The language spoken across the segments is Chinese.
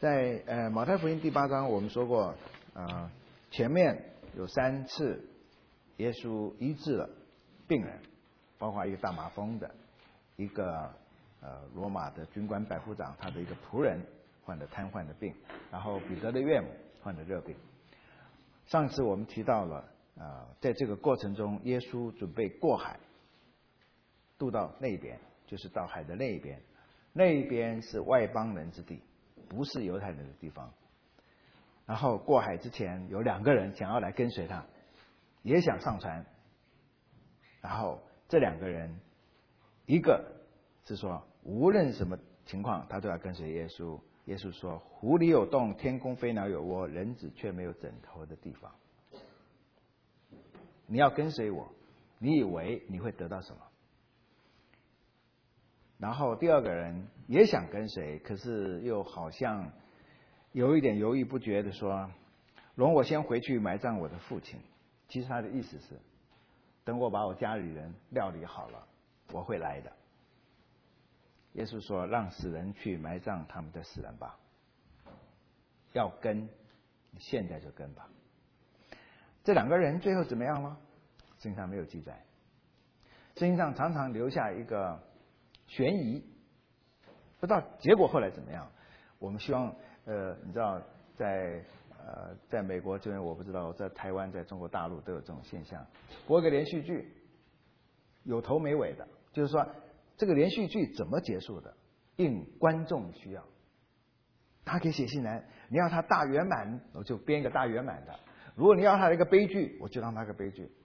在马太福音第8章，我们说过，前面有3次耶稣医治了病人，包括一个大麻风的，一个罗马的军官百夫长他的一个仆人患了瘫痪的病，然后彼得的岳母患了热病。上次我们提到了，在这个过程中，耶稣准备过海，渡到那边，就是到海的那一边，那一边是外邦人之地，不是犹太人的地方。然后过海之前，有2个人想要来跟随他，也想上船。然后这2个人，一个是说无论什么情况，他都要跟随耶稣。耶稣说：“湖里有洞，天空飞鸟有窝，人子却没有枕头的地方。你要跟随我，你以为你会得到什么？”然后第2个人也想跟随，可是又好像有一点犹豫不决的说：“容我先回去埋葬我的父亲。”其实他的意思是，等我把我家里人料理好了，我会来的。耶稣说：“让死人去埋葬他们的死人吧，要跟，你现在就跟吧。”这2个人最后怎么样了？圣经上没有记载。圣经上常常留下一个悬疑，不知道结果后来怎么样。我们希望，你知道，在美国这边我不知道，在台湾、在中国大陆都有这种现象，播一个连续剧，有头没尾的，就是说这个连续剧怎么结束的，应观众需要。他可以写信来，你要他大圆满，我就编一个大圆满的；如果你要他一个悲剧，我就让他个悲剧。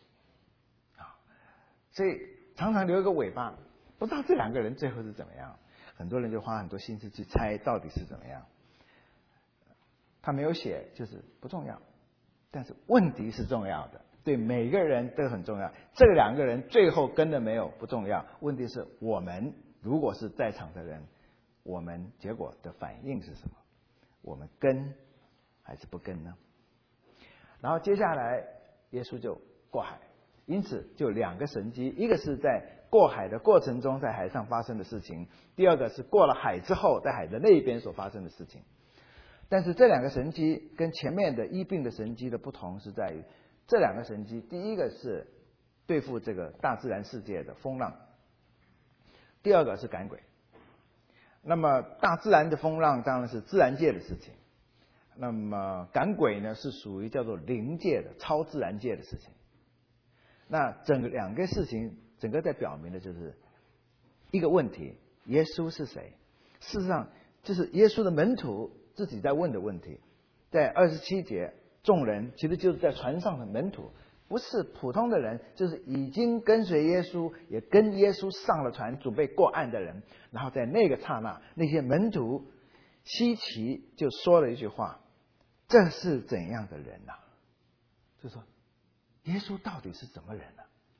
所以常常留一个尾巴，不知道这2个人最后是怎么样。很多人就花很多心思去猜到底是怎么样。他没有写，就是不重要，但是问题是重要的，对每个人都很重要。这2个人最后跟了没有不重要，问题是我们如果是在场的人，我们结果的反应是什么？我们跟还是不跟呢？然后接下来耶稣就过海，因此就2个神迹，一个是在过海的过程中在海上发生的事情，第2个是过了海之后在海的那一边所发生的事情。但是这2个神迹跟前面的医病的神迹的不同是在于，这2个神迹，第一个是对付这个大自然世界的风浪，第2个是赶鬼。那么大自然的风浪当然是自然界的事情，那么赶鬼呢是属于叫做灵界的超自然界的事情。那整个2个事情，整个在表明的就是一个问题：耶稣是谁？事实上，就是耶稣的门徒自己在问的问题。在27节，众人其实就是在船上的门徒，不是普通的人，就是已经跟随耶稣，也跟耶稣上了船准备过岸的人。然后在那个刹那，那些门徒稀奇就说了一句话：“这是怎样的人啊？”就说耶稣到底是什么人呢？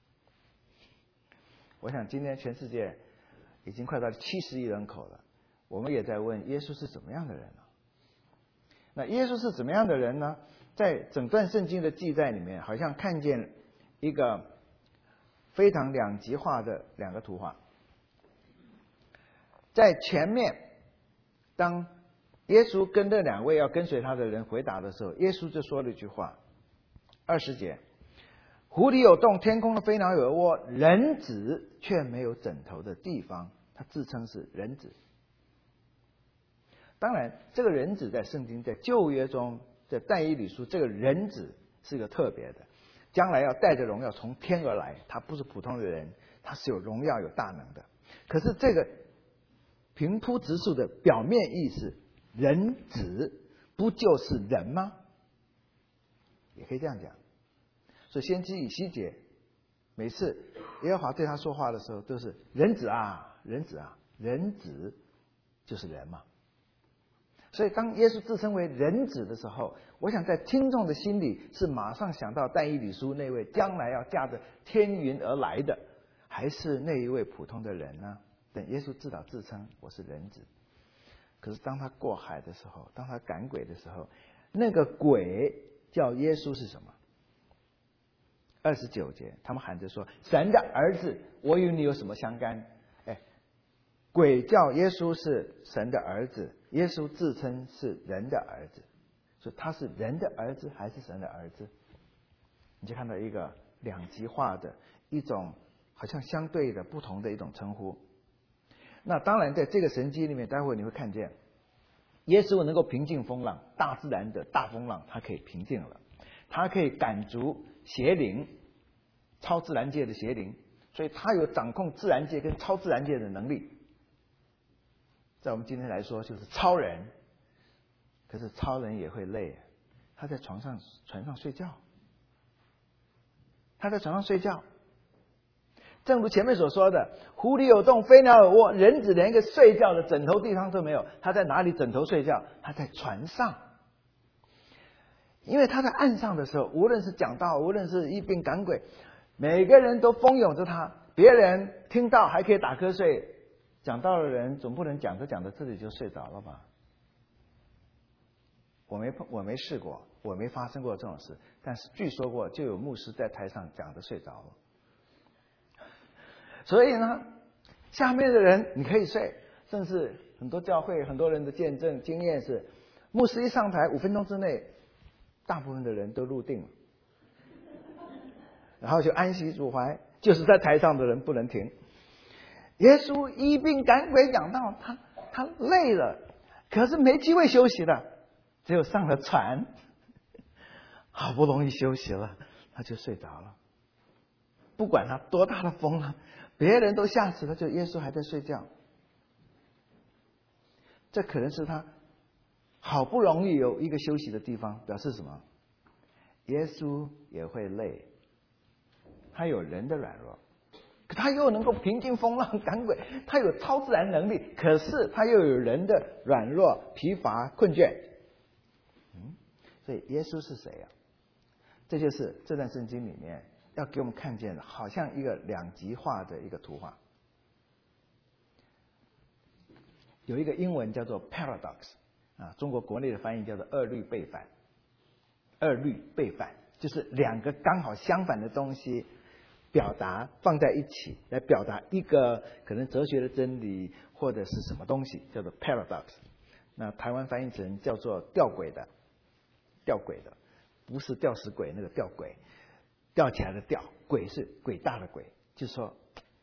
我想今天全世界已经快到70亿人口了，我们也在问耶稣是怎么样的人呢？那耶稣是怎么样的人呢？在整段圣经的记载里面，好像看见一个非常2极化的2个图画。在前面，当耶稣跟这2位要跟随他的人回答的时候，耶稣就说了一句话，20节：“湖里有洞，天空的飞鸟有窝，人子却没有枕头的地方。”他自称是人子。当然，这个人子在圣经在旧约中，在但以理书，这个人子是个特别的，将来要带着荣耀从天而来，他不是普通的人，他是有荣耀有大能的。可是这个平铺直述的表面意思，人子不就是人吗？也可以这样讲。所以先知以西结每次耶和华对他说话的时候，都是人子啊，人子啊，人子就是人嘛。所以当耶稣自称为人子的时候，我想在听众的心里是马上想到但以理书那位将来要驾着天云而来的，还是那一位普通的人呢？等耶稣自称我是人子。可是当他过海的时候，当他赶鬼的时候，那个鬼叫耶稣是什么？29节他们喊着说：“神的儿子，我与你有什么相干？” 鬼叫耶稣是神的儿子，耶稣自称是人的儿子，所以他是人的儿子还是神的儿子？你就看到一个两极化的一种好像相对的不同的一种称呼。那当然在这个神迹里面，待会你会看见耶稣能够平静风浪，大自然的大风浪他可以平静了，他可以赶逐邪灵，超自然界的邪灵，所以他有掌控自然界跟超自然界的能力。在我们今天来说就是超人，可是超人也会累，他在船上睡觉，他在船上睡觉。正如前面所说的，狐狸有洞，飞鸟有窝，人子连一个睡觉的枕头地方都没有，他在哪里枕头睡觉？他在船上。因为他在岸上的时候，无论是讲道，无论是医病赶鬼，每个人都蜂拥着他，别人听到还可以打瞌睡，讲道的人总不能讲着这里就睡着了吧？我没试过，我没发生过这种事，但是据说过就有牧师在台上讲着睡着了。所以呢，下面的人你可以睡，甚至很多教会很多人的见证经验是，牧师一上台5分钟之内，大部分的人都入定了，然后就安息主怀，就是在台上的人不能停。耶稣医病赶鬼讲道，他累了，可是没机会休息了，只有上了船，好不容易休息了，他就睡着了。不管他多大的风浪，别人都吓死了，就耶稣还在睡觉。这可能是他好不容易有一个休息的地方，表示什么？耶稣也会累，他有人的软弱，可他又能够平静风浪赶鬼，他有超自然能力，可是他又有人的软弱、疲乏、困倦。所以耶稣是谁啊？这就是这段圣经里面要给我们看见的，好像一个两极化的一个图画。有一个英文叫做 paradox 啊，中国国内的翻译叫做二律背反。二律背反就是两个刚好相反的东西表达放在一起，来表达一个可能哲学的真理或者是什么东西，叫做 paradox。那台湾翻译成叫做吊诡的，吊诡的，不是吊死鬼那个吊诡，吊起来的吊，诡是诡大的诡，就是说，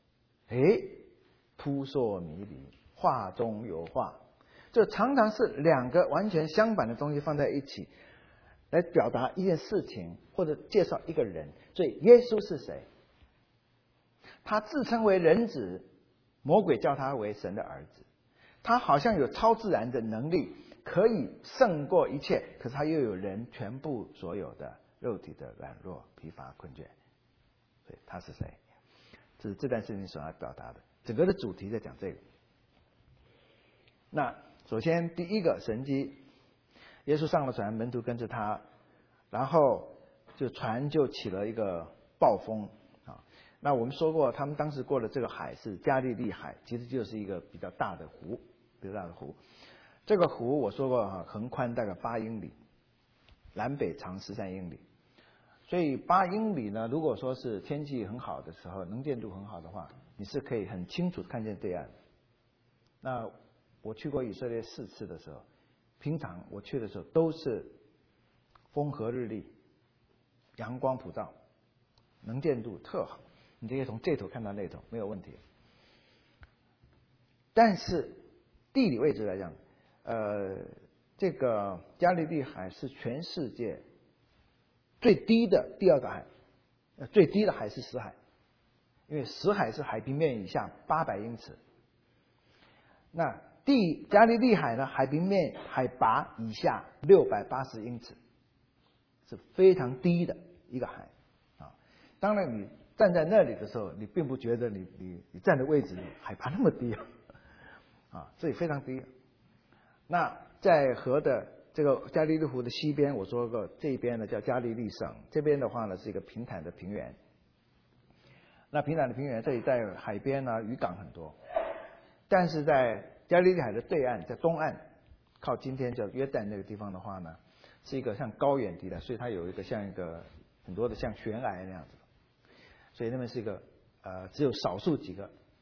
扑朔迷离，画中有画，就常常是两个完全相反的东西放在一起，来表达一件事情或者介绍一个人。所以耶稣是谁？他自称为人子，魔鬼叫他为神的儿子，他好像有超自然的能力，可以胜过一切，可是他又有人全部所有的肉体的软弱、疲乏、困倦。所以他是谁？这是这段圣经所要表达的，整个的主题在讲这个。那首先第一个神迹，耶稣上了船，门徒跟着他，然后船就起了一个暴风啊。那我们说过，他们当时过的这个海是加利利海，其实就是一个比较大的湖，比较大的湖。这个湖我说过横宽大概8英里，南北长13英里。所以8英里呢，如果说是天气很好的时候，能见度很好的话，你是可以很清楚看见对岸。那我去过以色列4次的时候，平常我去的时候都是风和日丽，阳光普照，能见度特好，你就可以从这头看到那头，没有问题。但是地理位置来讲，这个加利利海是全世界最低的第2个海，最低的海是死海，因为死海是海平面以下800英尺，那加利利海呢，海平面海拔以下680英尺，是非常低的一个海啊。当然你站在那里的时候，你并不觉得你站的位置海拔那么低啊，这里非常低。那在河的这个加利利湖的西边，我说过这边呢叫加利利省，这边的话呢是一个平坦的平原。那平坦的平原，这里在海边呢渔港很多，但是在加利利海的对岸，在东岸，靠今天叫约旦那个地方的话呢，是一个像高原地带，所以它有一个像一个很多的像悬崖那样子，所以那边是一个只有少数几个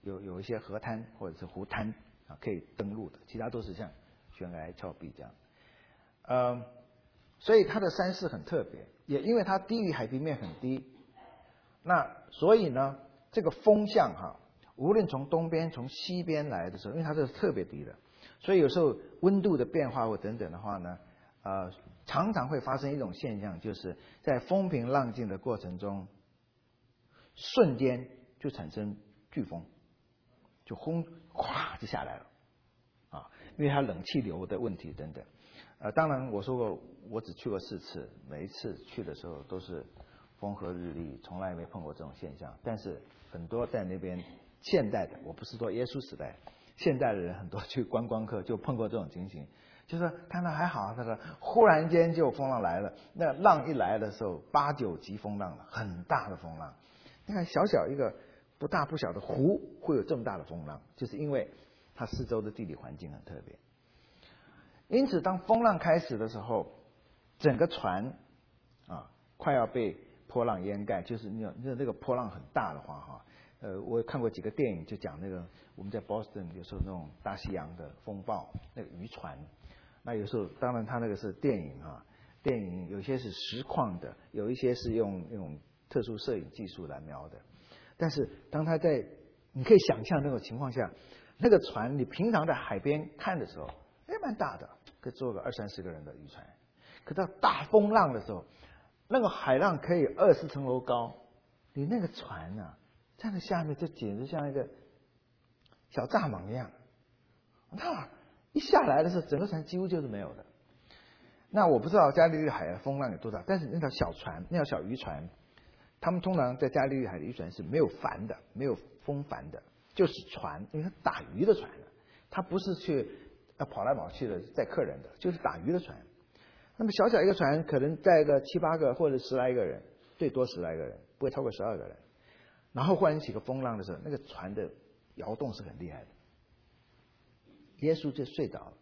有一些河滩或者是湖滩啊可以登陆的，其他都是像悬崖峭壁这样。所以它的山势很特别，也因为它低于海平面很低，那所以呢，这个风向无论从东边从西边来的时候，因为它这是特别低的，所以有时候温度的变化或等等的话呢，常常会发生一种现象，就是在风平浪静的过程中，瞬间就产生飓风，就轰咵就下来了啊，因为它冷气流的问题等等。当然我说过，我只去过4次，每一次去的时候都是风和日丽，从来没碰过这种现象。但是很多在那边现代的，我不是说耶稣时代，现代的人很多去观光客就碰过这种情形，就是看到还好，他说忽然间就风浪来了，那浪一来的时候8、9级风浪了，很大的风浪。你看小小一个不大不小的湖会有这么大的风浪，就是因为它四周的地理环境很特别。因此当风浪开始的时候，整个船快要被波浪淹盖，就是那个波浪很大的话我看过几个电影就讲那个我们在 Boston 有时候那种大西洋的风暴，那个渔船，那有时候当然它那个是电影电影有些是实况的，有一些是用那种特殊摄影技术来描的。但是当它在你可以想象那种情况下，那个船你平常在海边看的时候蛮大的，可以坐个20-30个人的渔船。可到大风浪的时候，那个海浪可以20层楼高，你那个船在那下面就简直像一个小蚱蜢一样，那一下来的时候整个船几乎就是没有的。那我不知道加利利海的风浪有多大，但是那条小船，那条小渔船，他们通常在加利利海的渔船是没有帆的，没有风帆的，就是船，因为它打鱼的船，它不是去跑来跑去的载客人的，就是打鱼的船。那么小小一个船可能载个7、8个或者10来个人，最多10来个人，不会超过12个人。然后忽然起个风浪的时候，那个船的摇动是很厉害的。耶稣就睡着了，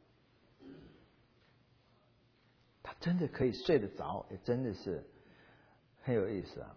他真的可以睡得着，也真的是很有意思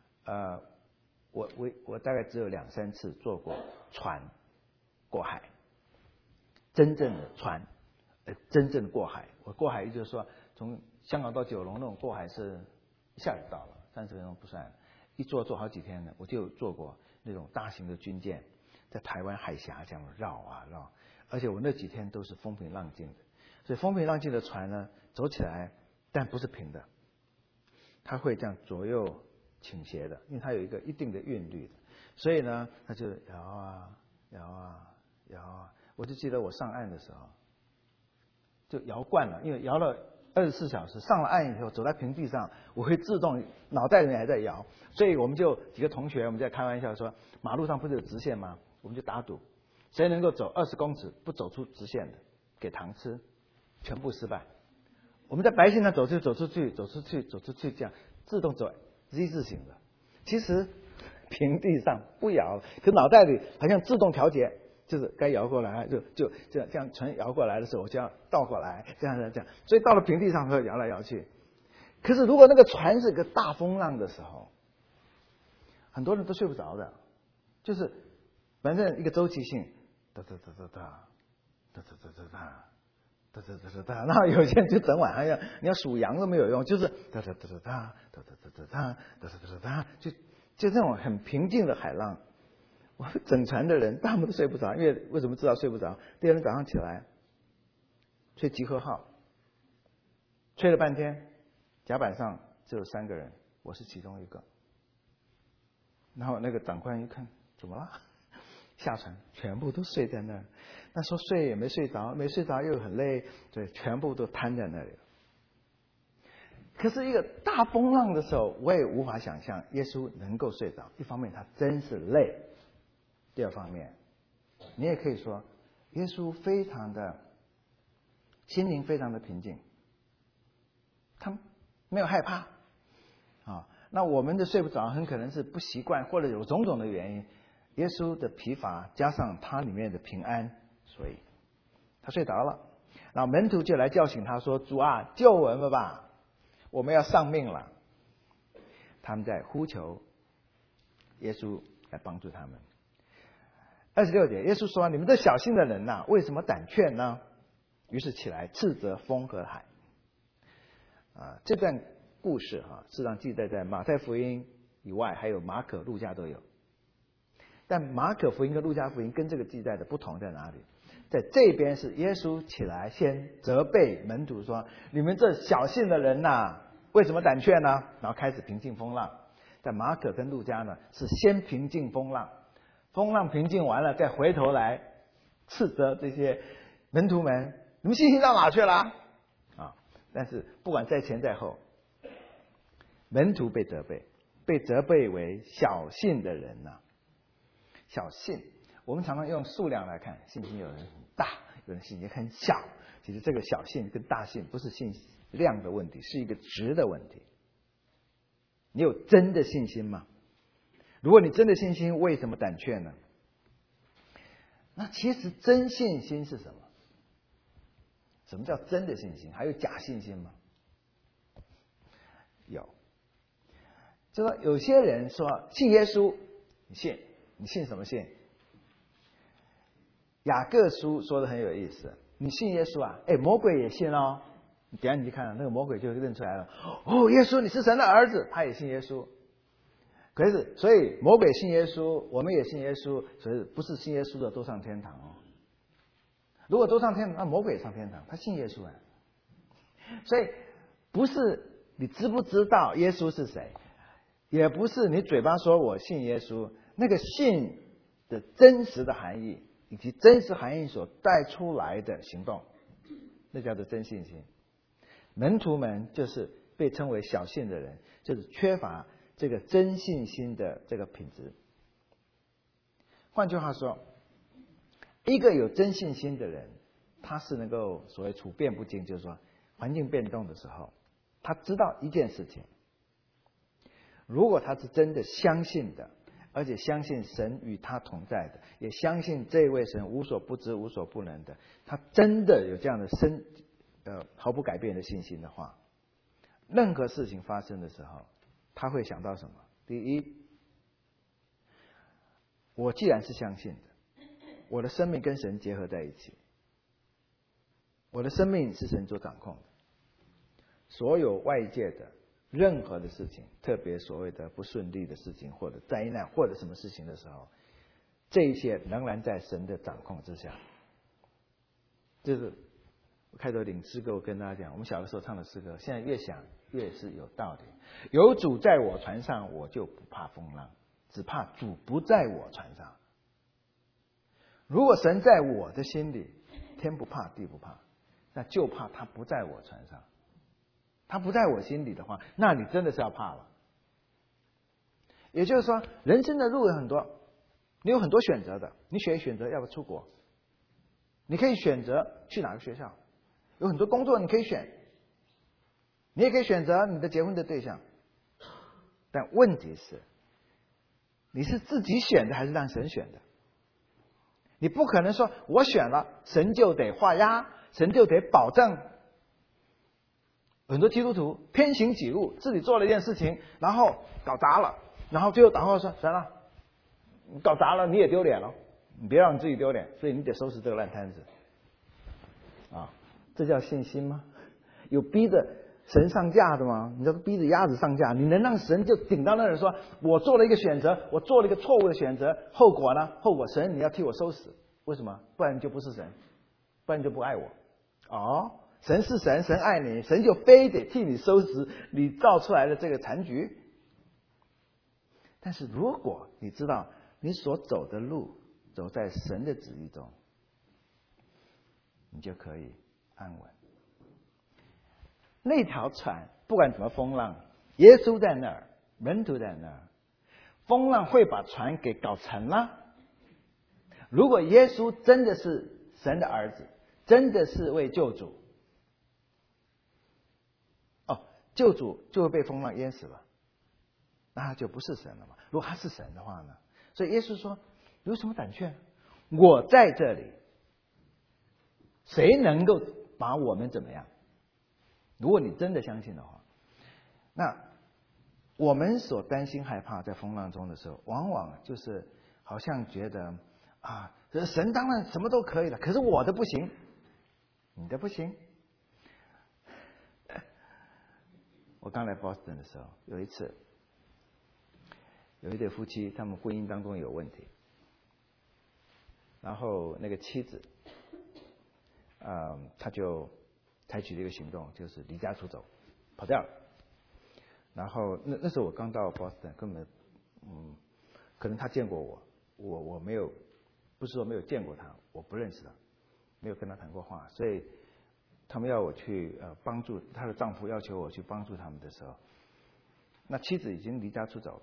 我大概只有2、3次坐过船过海，真正的船，真正的过海。我过海就是说从香港到九龙那种过海是一下就到了，30分钟不算，一坐好几天呢。我就坐过那种大型的军舰在台湾海峡这样绕啊绕，而且我那几天都是风平浪静的。所以风平浪静的船呢，走起来但不是平的，它会这样左右倾斜的，因为它有一个一定的韵律的，所以呢它就摇啊摇啊摇啊。我就记得我上岸的时候就摇惯了，因为摇了24小时，上了岸以后走在平地上，我会自动脑袋里面还在摇，所以我们就几个同学我们在开玩笑说，马路上不是有直线吗？我们就打赌，谁能够走20公尺不走出直线的，给糖吃，全部失败。我们在白线上走出去，这样自动走 Z 字形的。其实平地上不摇，可脑袋里好像自动调节，就是该摇过来就这样船摇过来的时候，我就要倒过来，这样。所以到了平地上会摇来摇去。可是如果那个船是个大风浪的时候，很多人都睡不着的，就是反正一个周期性，哒，然后有些人就整晚上你要数羊都没有用，就是哒，就这种很平静的海浪。我整船的人他们都睡不着，因为为什么知道睡不着？第二天早上起来吹集合号，吹了半天，甲板上只有3个人，我是其中一个。然后那个长官一看，怎么了？下船全部都睡在那儿，那说睡也没睡着，没睡着又很累，对，全部都瘫在那里了。可是一个大风浪的时候，我也无法想象耶稣能够睡着。一方面他真是累，第二方面你也可以说耶稣非常的心灵非常的平静，他没有害怕那我们的睡不着很可能是不习惯或者有种种的原因，耶稣的疲乏加上他里面的平安，所以他睡着了。然后门徒就来叫醒他说，主啊，救我们吧，我们要丧命了。他们在呼求耶稣来帮助他们。 26节，耶稣说：“你们这小信的人呐，为什么胆怯呢？”于是起来斥责风和海。这段故事事实上记载在马太福音以外，还有马可、路加都有。但马可福音跟路加福音跟这个记载的不同在哪里？在这边是耶稣起来先责备门徒说：“你们这小信的人呐，为什么胆怯呢？”然后开始平静风浪。在马可跟路加呢，是先平静风浪，风浪平静完了，再回头来斥责这些门徒们：“你们信心到哪去了？”但是不管在前在后，门徒被责备为小信的人呐。小信，我们常常用数量来看，信心有人很大，有人信心很小。其实这个小信跟大信不是信量的问题，是一个值的问题。你有真的信心吗？如果你真的信心，为什么胆怯呢？那其实真信心是什么？什么叫真的信心？还有假信心吗？有。就说有些人说信耶稣，你信，你信什么信？雅各书说的很有意思，你信耶稣啊？魔鬼也信哦。等一下你去看，那个魔鬼就认出来了。哦，耶稣你是神的儿子，他也信耶稣。可是，所以魔鬼信耶稣，我们也信耶稣，所以不是信耶稣的都上天堂哦。如果都上天堂，那魔鬼也上天堂，他信耶稣啊。所以不是你知不知道耶稣是谁，也不是你嘴巴说我信耶稣，那个信的真实的含义以及真实含义所带出来的行动，那叫做真信心。门徒们就是被称为小信的人，就是缺乏这个真信心的这个品质。换句话说，一个有真信心的人，他是能够所谓处变不惊，就是说环境变动的时候，他知道一件事情，如果他是真的相信的，而且相信神与他同在的，也相信这位神无所不知无所不能的，他真的有这样的毫不改变的信心的话，任何事情发生的时候，他会想到什么？第一，我既然是相信的，我的生命跟神结合在一起，我的生命是神所掌控的，所有外界的任何的事情，特别所谓的不顺利的事情或者灾难或者什么事情的时候，这一切仍然在神的掌控之下。就是我开头领诗歌，我跟大家讲，我们小的时候唱的诗歌，现在越想越是有道理。有主在我船上，我就不怕风浪，只怕主不在我船上。如果神在我的心里，天不怕地不怕，那就怕他不在我船上。他不在我心里的话，那你真的是要怕了。也就是说，人生的路有很多，你有很多选择的，你选择要不出国，你可以选择去哪个学校，有很多工作你可以选，你也可以选择你的结婚的对象。但问题是，你是自己选的还是让神选的？你不可能说我选了，神就得画押，神就得保证。很多基督徒偏行己路，自己做了一件事情，然后搞砸了，然后最后祷告说：“神啊，你搞砸了你也丢脸了，你别让你自己丢脸，所以你得收拾这个烂摊子。”这叫信心吗？有逼着神上架的吗？你这逼着鸭子上架，你能让神就顶到那里说：“我做了一个选择，我做了一个错误的选择，后果呢？后果神你要替我收拾。”为什么？不然你就不是神，不然你就不爱我。神是神，神爱你，神就非得替你收拾你造出来的这个残局。但是如果你知道你所走的路走在神的旨意中，你就可以安稳。那条船不管怎么风浪，耶稣在那儿，门徒在那儿，风浪会把船给搞沉了。如果耶稣真的是神的儿子，真的是位救主，救主就会被风浪淹死了，那他就不是神了嘛。如果他是神的话呢？所以耶稣说：“有什么胆怯？我在这里，谁能够把我们怎么样？”如果你真的相信的话，那我们所担心害怕在风浪中的时候，往往就是好像觉得啊，神当然什么都可以了，可是我的不行，你的不行。我刚来 Boston 的时候，有一次，有一对夫妻，他们婚姻当中有问题，然后那个妻子，他就采取了一个行动，就是离家出走，跑掉了。然后那时候我刚到 Boston， 根本，可能他见过我没有，不是说没有见过他，我不认识他，没有跟他谈过话，所以他们要我去帮助她的丈夫，要求我去帮助他们的时候，那妻子已经离家出走，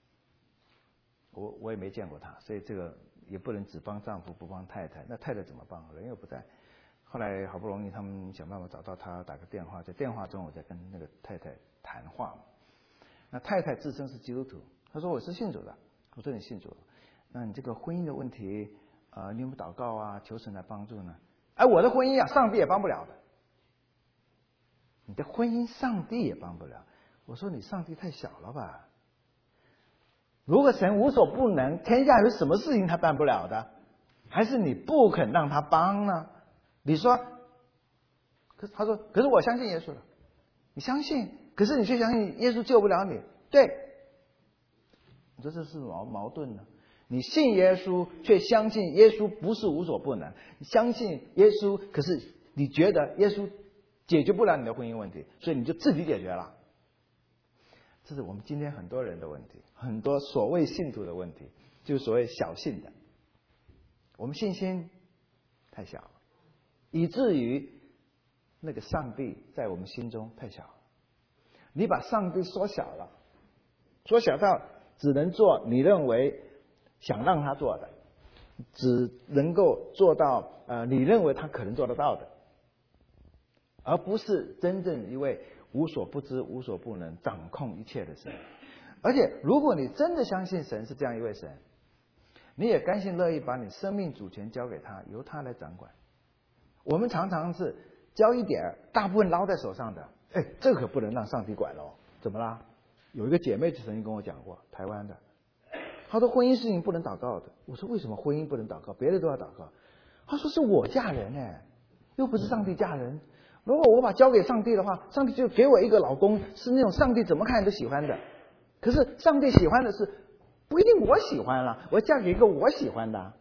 我也没见过她，所以这个也不能只帮丈夫不帮太太，那太太怎么帮？人又不在。后来好不容易他们想办法找到她，打个电话，在电话中我在跟那个太太谈话。那太太自称是基督徒，她说我是信主的。我说你信主，那你这个婚姻的问题，你有没有祷告啊，求神来帮助呢？哎，我的婚姻啊，上帝也帮不了的。你的婚姻上帝也帮不了。我说你上帝太小了吧？如果神无所不能，天下有什么事情他办不了的？还是你不肯让他帮呢？你说，他说，可是我相信耶稣了。你相信，可是你却相信耶稣救不了你。对，你说这是矛盾呢？你信耶稣，却相信耶稣不是无所不能。你相信耶稣，可是你觉得耶稣解决不了你的婚姻问题，所以你就自己解决了。这是我们今天很多人的问题，很多所谓信徒的问题，就是所谓小信的。我们信心太小了，以至于那个上帝在我们心中太小了。你把上帝缩小了，缩小到只能做你认为想让他做的，只能够做到你认为他可能做得到的，而不是真正一位无所不知、无所不能、掌控一切的神。而且，如果你真的相信神是这样一位神，你也甘心乐意把你生命主权交给他，由他来掌管。我们常常是交一点，大部分捞在手上的。哎，这可不能让上帝管了。怎么啦？有一个姐妹曾经跟我讲过，台湾的，她说婚姻事情不能祷告的。我说为什么婚姻不能祷告？别的都要祷告。她说是我嫁人哎，又不是上帝嫁人。如果我把交给上帝的话，上帝就给我一个老公，是那种上帝怎么看都喜欢的。可是上帝喜欢的是不一定我喜欢了，我嫁给一个我喜欢的。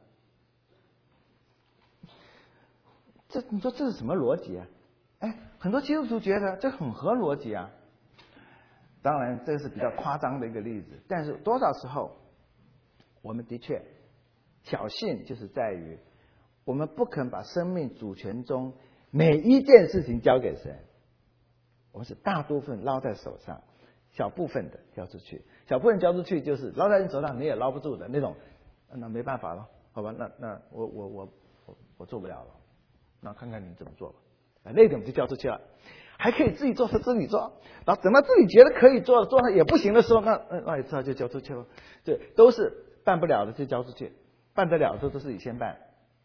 你说这是什么逻辑啊？哎，很多基督徒觉得这很合逻辑啊。当然，这是比较夸张的一个例子，但是多少时候，我们的确小信就是在于我们不肯把生命主权中每一件事情交给神，我们是大部分捞在手上，小部分的交出去，小部分交出去就是捞在你手上你也捞不住的那种，那没办法了，好吧？那我做不了了，那看看你怎么做吧。那点就交出去了，还可以自己做是自己做，然后等到自己觉得可以做了，做了也不行的时候，那也知道就交出去了。对，都是办不了的就交出去，办得了的都是自己先办。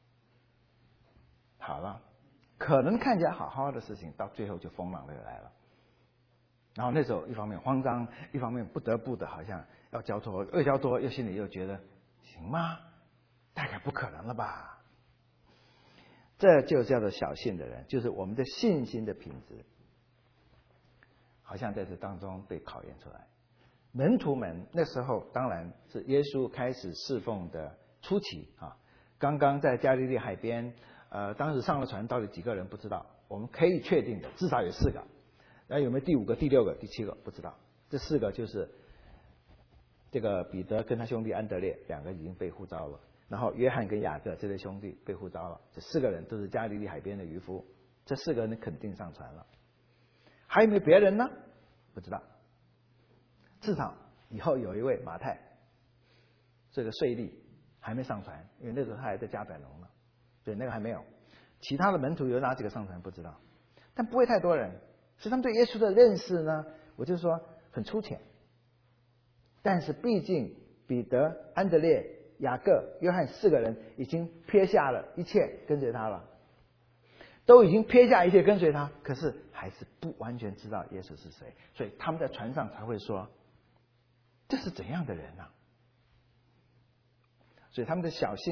好了，可能看起来好好的事情，到最后就风浪就来了。然后那时候一方面慌张，一方面不得不的好像要交托，又交托，又心里又觉得行吗？大概不可能了吧？这就叫做小信的人，就是我们的信心的品质，好像在这当中被考验出来。门徒们那时候当然是耶稣开始侍奉的初期啊，刚刚在加利利海边，当时上了船，到底几个人不知道，我们可以确定的至少有4个，那有没有第5个、第6个、第7个不知道。这4个就是这个彼得跟他兄弟安德烈2个已经被呼召了。然后约翰跟雅各这对兄弟被呼召了，这4个人都是加利利海边的渔夫，这4个人肯定上船了。还有没有别人呢？不知道。至少以后有一位马太，这个税吏还没上船，因为那时候他还在加百农呢，对，那个还没有。其他的门徒有哪几个上船不知道，但不会太多人。所以他们对耶稣的认识呢，我就说很粗浅。但是毕竟彼得、安德烈、雅各、约翰4个人已经撇下了一切跟随他了，都已经撇下一切跟随他，可是还是不完全知道耶稣是谁，所以他们在船上才会说这是怎样的人啊？所以他们的小信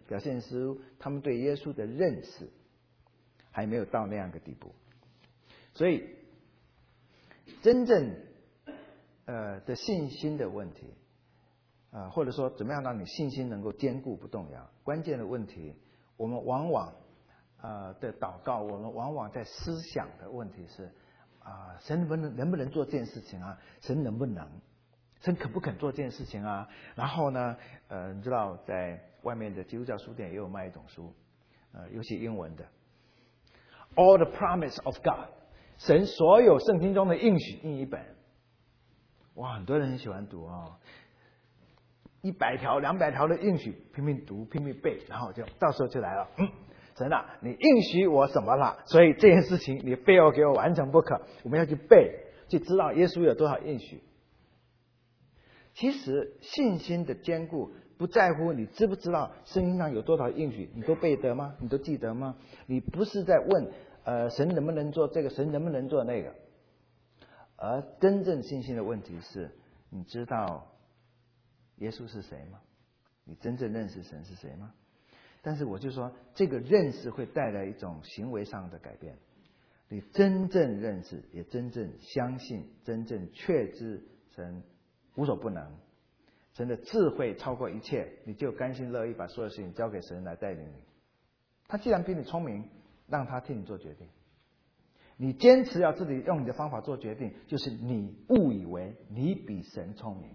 表现出他们对耶稣的认识还没有到那样的地步。所以真正的信心的问题或者说怎么样让你信心能够坚固不动摇，关键的问题我们往往的祷告，我们往往在思想的问题是神能不能做这件事情啊？神能不能？神肯不肯做这件事情啊？然后呢你知道在外面的基督教书店也有卖一种书尤其英文的 All the Promise of God， 神所有圣经中的应许印一本。哇，很多人很喜欢读100条200条的应许拼命读拼命背，然后就到时候就来了神啊，你应许我什么了？所以这件事情你非要给我完成不可。我们要去背，去知道耶稣有多少应许。其实信心的坚固不在乎你知不知道圣经上有多少应许，你都背得吗？你都记得吗？你不是在问神能不能做这个，神能不能做那个，而真正信心的问题是你知道耶稣是谁吗？你真正认识神是谁吗？但是我就说这个认识会带来一种行为上的改变，你真正认识也真正相信，真正确知神无所不能，神的智慧超过一切，你就甘心乐意把所有事情交给神来带领你。他既然比你聪明，让他替你做决定。你坚持要自己用你的方法做决定，就是你误以为你比神聪明，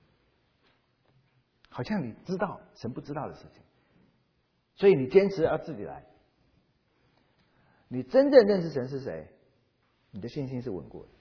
好像你知道神不知道的事情，所以你坚持要自己来。你真正认识神是谁，你的信心是稳固的。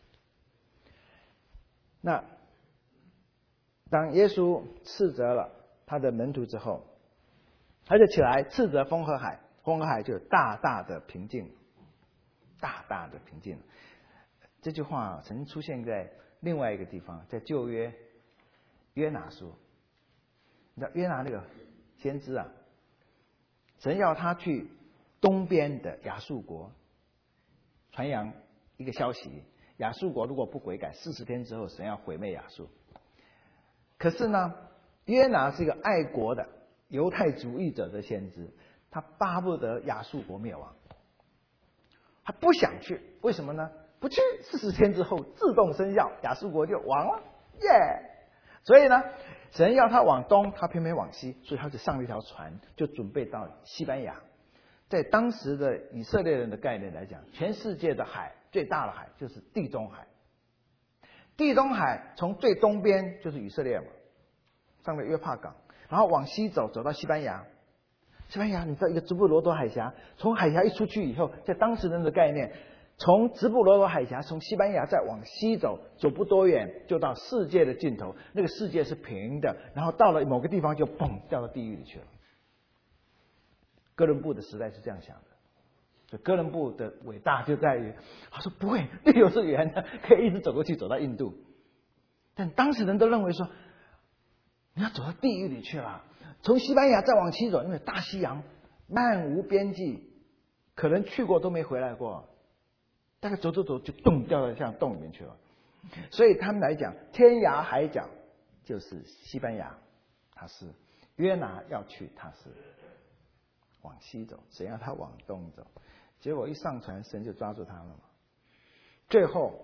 那当耶稣斥责了他的门徒之后，他就起来斥责风和海，风和海就大大的平静，大大的平静。这句话曾经出现在另外一个地方，在旧约约拿书。你知道约拿那个先知啊，神要他去东边的亚述国传扬一个消息，亚述国如果不悔改，40天之后神要毁灭亚述。可是呢，约拿是一个爱国的犹太主义者的先知，他巴不得亚述国灭亡，他不想去。为什么呢？不去40天之后自动生效，亚述国就亡了，耶！所以呢，神要他往东，他偏偏往西，所以他就上了一条船，就准备到西班牙。在当时的以色列人的概念来讲，全世界的海最大的海就是地中海。地中海从最东边就是以色列嘛，上了约帕港，然后往西走到西班牙。西班牙你知道一个直布罗陀海峡，从海峡一出去以后，在当时人的概念，从直布罗陀海峡从西班牙再往西走不多远就到世界的尽头，那个世界是平的，然后到了某个地方就砰掉到地狱里去了。哥伦布的时代是这样想的，所以哥伦布的伟大就在于他说不会，地球是圆的，可以一直走过去走到印度。但当时人都认为说你要走到地狱里去了，从西班牙再往西走，因为大西洋漫无边际，可能去过都没回来过，大概走就洞掉到像洞里面去了。所以他们来讲天涯海角就是西班牙，他是约拿要去，他是往西走，神要他往东走，结果一上船神就抓住他了嘛。最后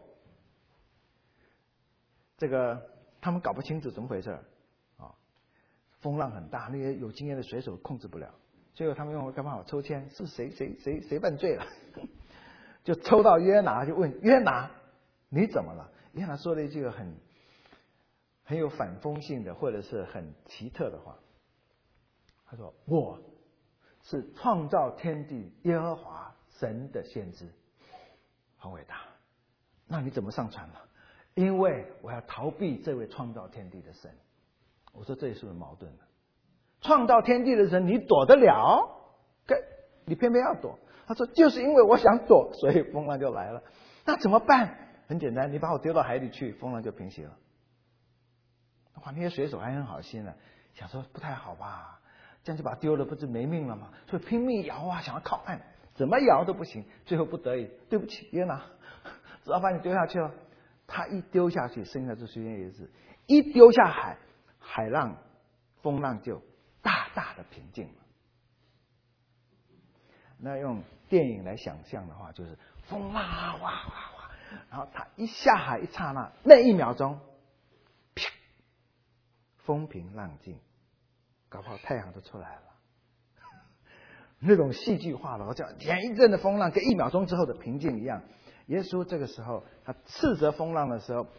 这个他们搞不清楚怎么回事风浪很大，那些有经验的水手控制不了，最后他们用干嘛抽签，是谁犯罪了就抽到约拿，就问约拿你怎么了。约拿说了一句很有反讽性的或者是很奇特的话，他说我是创造天地耶和华神的先知，很伟大。那你怎么上船了？因为我要逃避这位创造天地的神。我说这也是不是矛盾的？创造天地的神你躲得了，你偏偏要躲。他说就是因为我想躲，所以风浪就来了。那怎么办？很简单，你把我丢到海里去，风浪就平息了。哇，那些水手还很好心想说不太好吧，这样就把丢了不是没命了吗？所以拼命摇想要靠岸，怎么摇都不行。最后不得已，对不起约拿，只好把你丢下去了。他一丢下去，剩下就出现一次，一丢下海，海浪风浪就大大的平静了。 那用电影来想象的话，就是风浪啊，哇哇哇，然后他一下海一刹那，那1秒钟，啪，风平浪静，搞不好太阳都出来了。那种戏剧化的，叫前一阵的风浪跟1秒钟之后的平静一样。耶稣这个时候他斥责风浪的时候，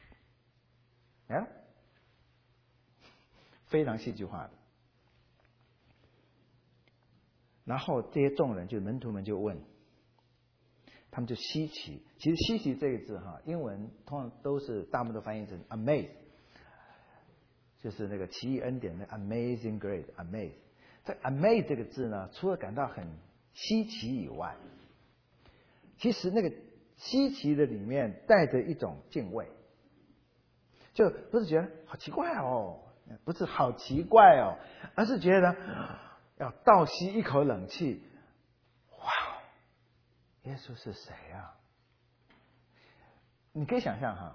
非常戏剧化的。然后这些众人就门徒们就问，他们就稀奇。其实稀奇这个字英文通常都是大部分都翻译成 amaze， 就是那个奇异恩典的 amazing grace amaze。这 amaze 这个字呢，除了感到很稀奇以外，其实那个稀奇的里面带着一种敬畏，就不是觉得好奇怪哦，不是好奇怪哦，而是觉得要倒吸一口冷气，哇，耶稣是谁啊？你可以想象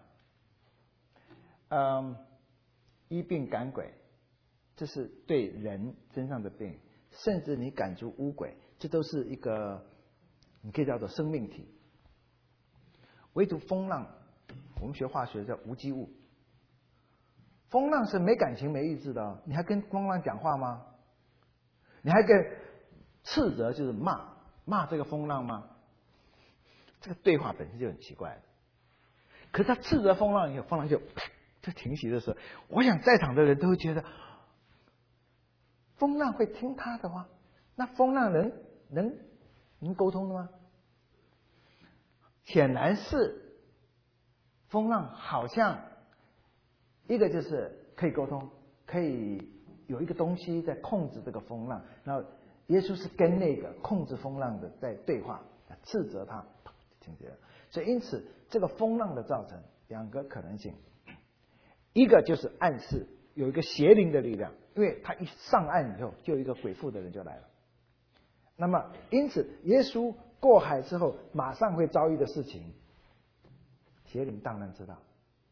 医病赶鬼，这是对人身上的病，甚至你赶出污鬼，这都是一个你可以叫做生命体。唯独风浪，我们学化学叫无机物，风浪是没感情没意志的，你还跟风浪讲话吗？你还跟斥责，就是骂这个风浪吗？这个对话本身就很奇怪。可是他斥责风浪以后，风浪就停息的时候，我想在场的人都会觉得，风浪会听他的话？那风浪能沟通的吗？显然是，风浪好像一个就是可以沟通，可以有一个东西在控制这个风浪，然后耶稣是跟那个控制风浪的在对话，斥责他，停止了。所以因此这个风浪的造成2个可能性，一个就是暗示有一个邪灵的力量，因为他一上岸以后，就有一个鬼附的人就来了。那么因此耶稣过海之后马上会遭遇的事情，邪灵当然知道。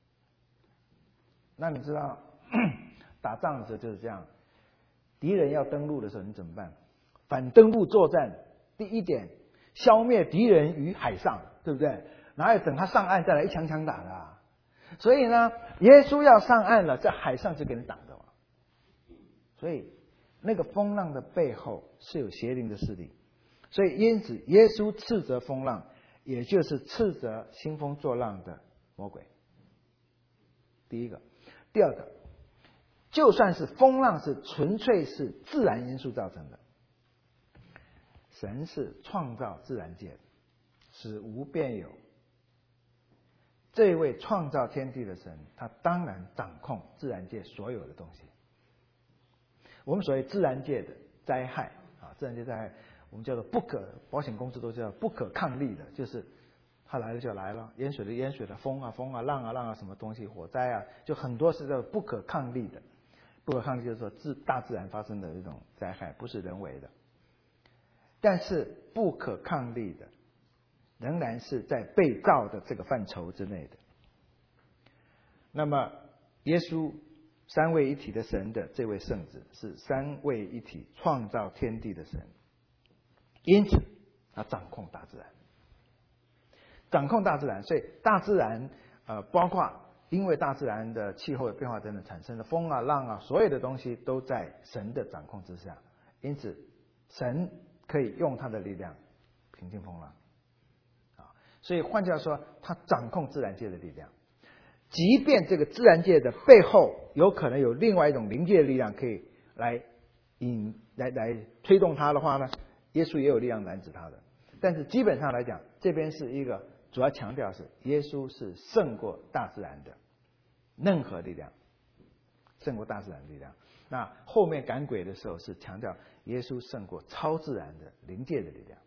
那你知道打仗的时候就是这样，敌人要登陆的时候你怎么办？反登陆作战，第一点消灭敌人于海上，对不对？哪有等他上岸再来一枪枪打的啊？所以呢，耶稣要上岸了，在海上就给你挡着嘛。所以那个风浪的背后是有邪灵的势力，所以因此耶稣斥责风浪，也就是斥责兴风作浪的魔鬼。第一个。第二个，就算是风浪是纯粹是自然因素造成的，神是创造自然界的，使无变有。这位创造天地的神，他当然掌控自然界所有的东西。我们所谓自然界的灾害自然界灾害我们叫做保险公司都叫不可抗力的，就是它来了就来了，淹水的淹水的，风啊，浪啊，什么东西，火灾啊，就很多是叫不可抗力的。不可抗力就是说大自然发生的这种灾害，不是人为的。但是不可抗力的，仍然是在被造的这个范畴之内的。那么耶稣三位一体的神的这位圣子，是三位一体创造天地的神，因此他掌控大自然。掌控大自然，所以大自然包括因为大自然的气候的变化等等产生的风啊、浪啊，所有的东西都在神的掌控之下。因此，神可以用他的力量平静风浪所以换句话说，他掌控自然界的力量。即便这个自然界的背后有可能有另外一种灵界的力量可以来推动它的话呢，耶稣也有力量拦止他的。但是基本上来讲，这边是一个主要强调是耶稣是胜过大自然的任何力量，胜过大自然的力量。那后面赶鬼的时候是强调耶稣胜过超自然的灵界的力量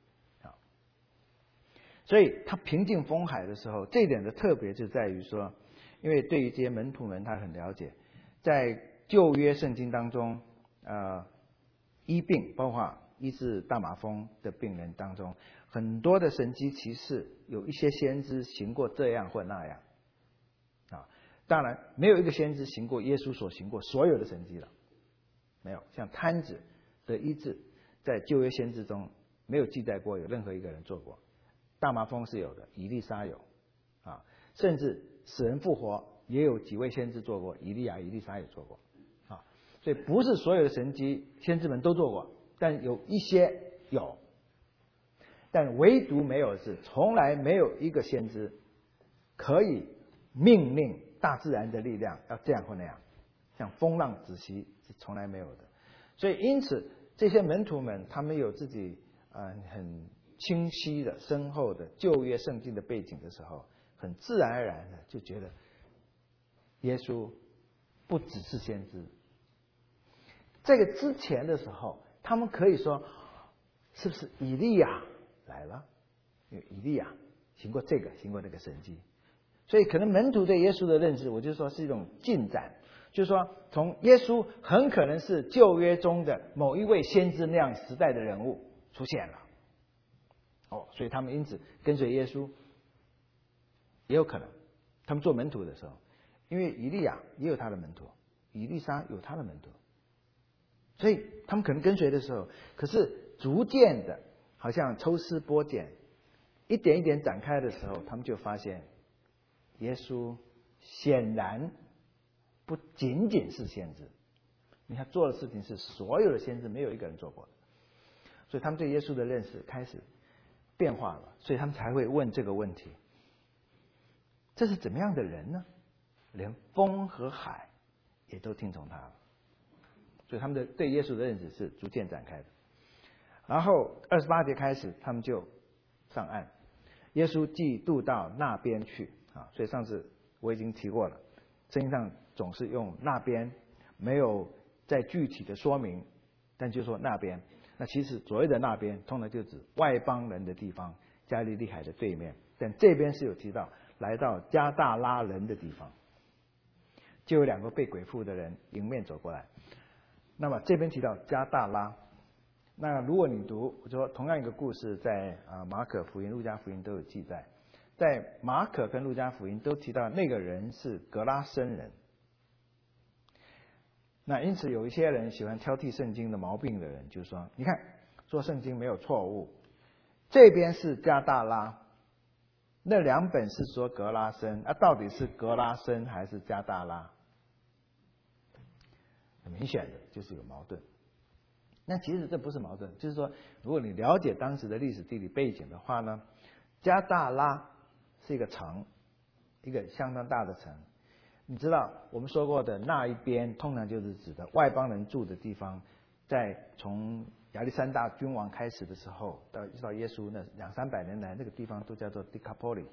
所以他平静风海的时候，这一点的特别就在于说，因为对于这些门徒们他很了解，在旧约圣经当中医病包括医治大麻风的病人当中，很多的神迹奇事，有一些先知行过这样或那样当然没有一个先知行过耶稣所行过所有的神迹了，没有。像瘫子的医治，在旧约先知中没有记载过有任何一个人做过。大麻风是有的，以利沙有啊，甚至死人复活也有几位先知做过，以利亚、以利沙也做过啊。所以不是所有的神迹先知们都做过，但有一些有，但唯独没有是从来没有一个先知可以命令大自然的力量要这样或那样，像风浪止息是从来没有的。所以因此这些门徒们他们有自己很清晰的深厚的旧约圣经的背景的时候，很自然而然的就觉得耶稣不只是先知。这个之前的时候他们可以说是不是以利亚来了，因为以利亚行过这个行过那个神迹，所以可能门徒对耶稣的认识，我就说是一种进展，就是说从耶稣很可能是旧约中的某一位先知那样时代的人物出现了，所以他们因此跟随耶稣，也有可能他们做门徒的时候，因为以利亚也有他的门徒，以利沙有他的门徒，所以他们可能跟随的时候，可是逐渐的好像抽丝剥茧一点一点展开的时候，他们就发现耶稣显然不仅仅是先知，你看做的事情是所有的先知没有一个人做过的，所以他们对耶稣的认识开始变化了，所以他们才会问这个问题，这是怎么样的人呢？连风和海也都听从他了，所以他们的对耶稣的认识是逐渐展开的。然后28节开始他们就上岸，耶稣既渡到那边去啊，所以上次我已经提过了，圣经上总是用那边，没有再具体的说明，但就说那边。那其实所谓的那边通常就指外邦人的地方，加利利海的对面，但这边是有提到来到加大拉人的地方，就有2个被鬼附的人迎面走过来。那么这边提到加大拉，那如果你读，我说同样一个故事在马可福音、路加福音都有记载，在马可跟路加福音都提到那个人是格拉森人。那因此有一些人喜欢挑剔圣经的毛病的人，就是说，你看说圣经没有错误，这边是加大拉，那2本是说格拉森，到底是格拉森还是加大拉？很明显的就是有矛盾。那其实这不是矛盾，就是说如果你了解当时的历史地理背景的话呢，加大拉是一个城，一个相当大的城。你知道我们说过的那一边通常就是指的外邦人住的地方，在从亚历山大君王开始的时候到耶稣那200-300年来，那个地方都叫做迪加波利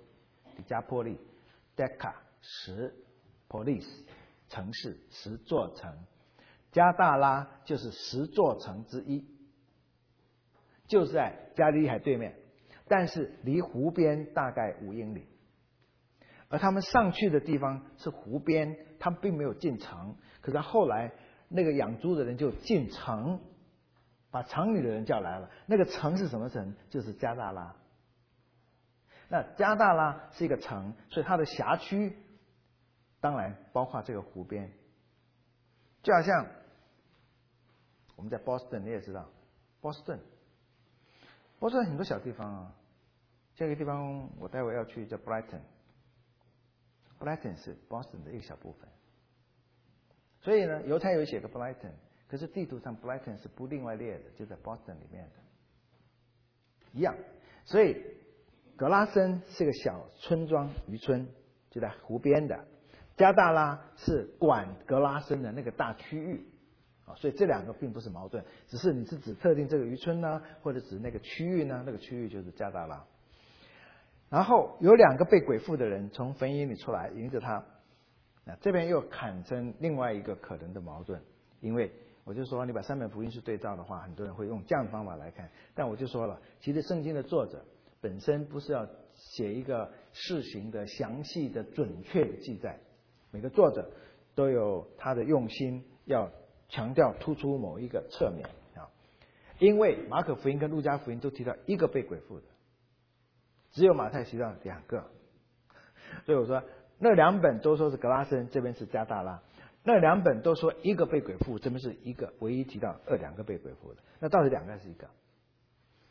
Deca 10 polis 城市10座城，加大拉就是10座城之一，就是在加利利海对面，但是离湖边大概5英里。而他们上去的地方是湖边，他们并没有进城，可是后来那个养猪的人就进城，把城里的人叫来了。那个城是什么城？就是加大拉。那加大拉是一个城，所以它的辖区当然包括这个湖边。就好像我们在波士顿，你也知道，波士顿很多小地方啊。这个地方我待会要去叫 Brighton。Brighton 是 Boston 的一个小部分，所以呢，邮差有写个 Brighton， 可是地图上 Brighton 是不另外列的，就在 Boston 里面的，一样。所以格拉森是个小村庄渔村，就在湖边的。加大拉是管格拉森的那个大区域，所以这2个并不是矛盾，只是你是指特定这个渔村呢，或者指那个区域呢，那个区域就是加大拉。然后有2个被鬼附的人从坟茔里出来迎着他，那这边又产生另外一个可能的矛盾，因为我就说你把3本福音书对照的话，很多人会用这样的方法来看，但我就说了，其实圣经的作者本身不是要写一个事情的详细的准确的记载，每个作者都有他的用心，要强调突出某一个侧面啊。因为马可福音跟路加福音都提到1个被鬼附的，只有马太提到2个，所以我说那2本都说是格拉森，这边是加大拉，那2本都说1个被鬼附，这边是1个，唯一提到2个被鬼附的，那到底2个还是1个？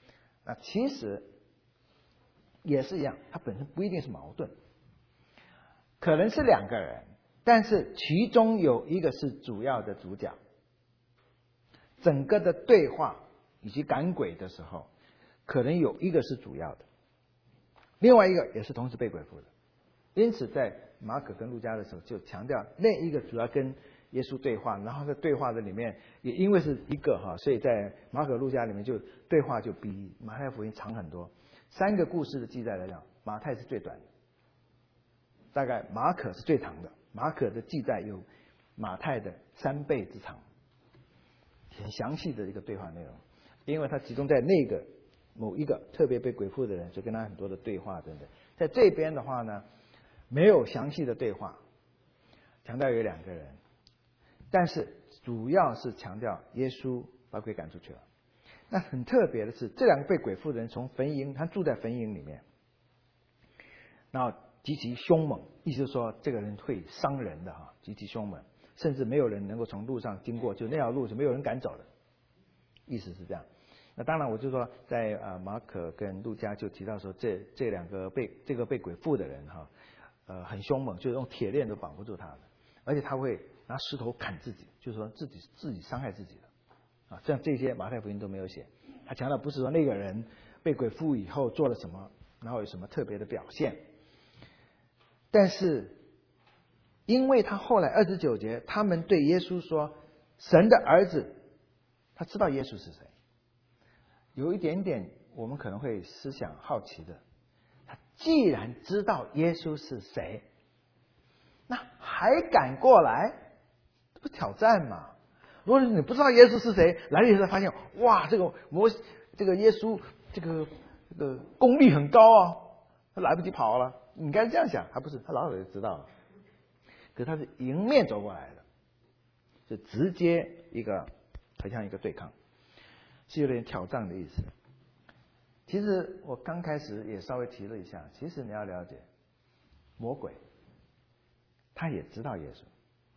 那其实也是一样，它本身不一定是矛盾，可能是两个人，但是其中有一个是主要的主角。整个的对话以及赶鬼的时候，可能有一个是主要的，另外一个也是同时被鬼附的。因此在马可跟路加的时候就强调那一个主要跟耶稣对话，然后在对话的里面也因为是一个所以在马可路加里面就对话就比马太福音长很多。3个故事的记载来讲，马太是最短的，大概马可是最长的，马可的记载有马太的3倍之长，很详细的一个对话内容，因为它集中在那个某一个特别被鬼附的人，就跟他很多的对话等等。在这边的话呢，没有详细的对话，强调有2个人，但是主要是强调耶稣把鬼赶出去了。那很特别的是，这2个被鬼附的人从坟茔，他住在坟茔里面，然后极其凶猛，意思是说这个人会伤人的极其凶猛，甚至没有人能够从路上经过，就那条路是没有人赶走的，意思是这样。那当然我就说在马可跟路加就提到说这2个被鬼附的人很凶猛，就是用铁链都绑不住他的，而且他会拿石头砍自己，就是说自己伤害自己的像这些马太福音都没有写。他强调不是说那个人被鬼附以后做了什么，然后有什么特别的表现，但是因为他后来29节他们对耶稣说神的儿子，他知道耶稣是谁。有一点点我们可能会思想好奇的，他既然知道耶稣是谁，那还敢过来，这不挑战吗？如果你不知道耶稣是谁，来了以后发现哇，这个耶稣这个功力很高他来不及跑了，你该这样想。他不是，他老早就知道了，可是他是迎面走过来的，就直接很像一个对抗，是有点挑战的意思。其实我刚开始也稍微提了一下，其实你要了解，魔鬼他也知道耶稣，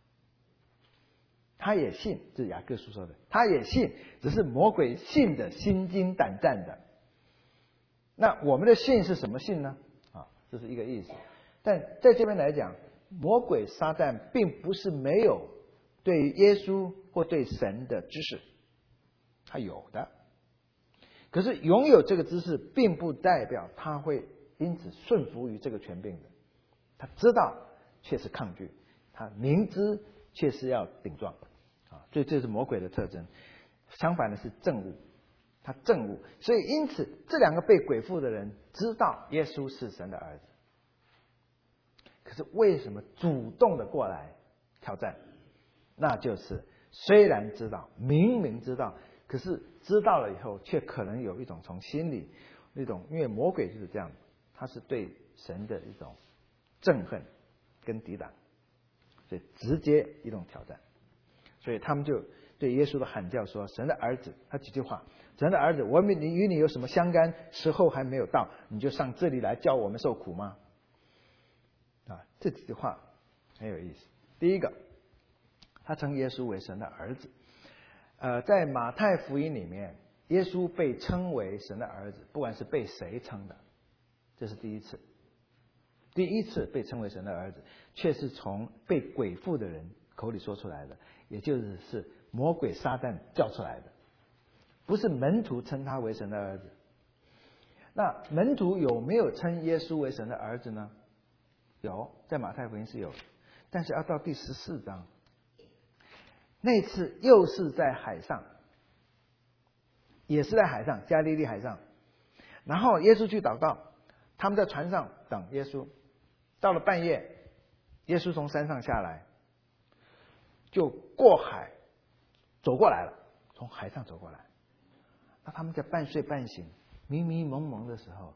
他也信，这是雅各书说的，他也信，只是魔鬼信的心惊胆战的。那我们的信是什么信呢？这是一个意思。但在这边来讲，魔鬼撒旦并不是没有对于耶稣或对神的知识，他有的。可是拥有这个知识并不代表他会因此顺服于这个权柄的，他知道却是抗拒，他明知却是要顶撞所以这是魔鬼的特征。相反的是正悟，他正悟，所以因此这2个被鬼附的人知道耶稣是神的儿子，可是为什么主动的过来挑战？那就是虽然知道，明明知道，可是知道了以后却可能有一种从心里那种，因为魔鬼就是这样，他是对神的一种憎恨跟抵挡，所以直接一种挑战。所以他们就对耶稣的喊叫说，神的儿子，他几句话，神的儿子，我们与你有什么相干？时候还没有到，你就上这里来叫我们受苦吗？这几句话很有意思。第一个，他称耶稣为神的儿子。在马太福音里面，耶稣被称为神的儿子，不管是被谁称的，这是第一次。第一次被称为神的儿子，却是从被鬼附的人口里说出来的，也就是魔鬼撒旦叫出来的，不是门徒称他为神的儿子。那门徒有没有称耶稣为神的儿子呢？有，在马太福音是有，但是要到第14章，那次又是在海上，也是在海上，加利利海上。然后耶稣去祷告，他们在船上等耶稣。到了半夜，耶稣从山上下来，就过海走过来了，从海上走过来。那他们在半睡半醒、迷迷蒙蒙的时候，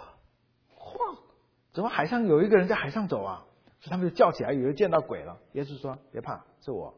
怎么海上有一个人在海上走啊？所以他们就叫起来，以为见到鬼了。耶稣说：“别怕，是我。”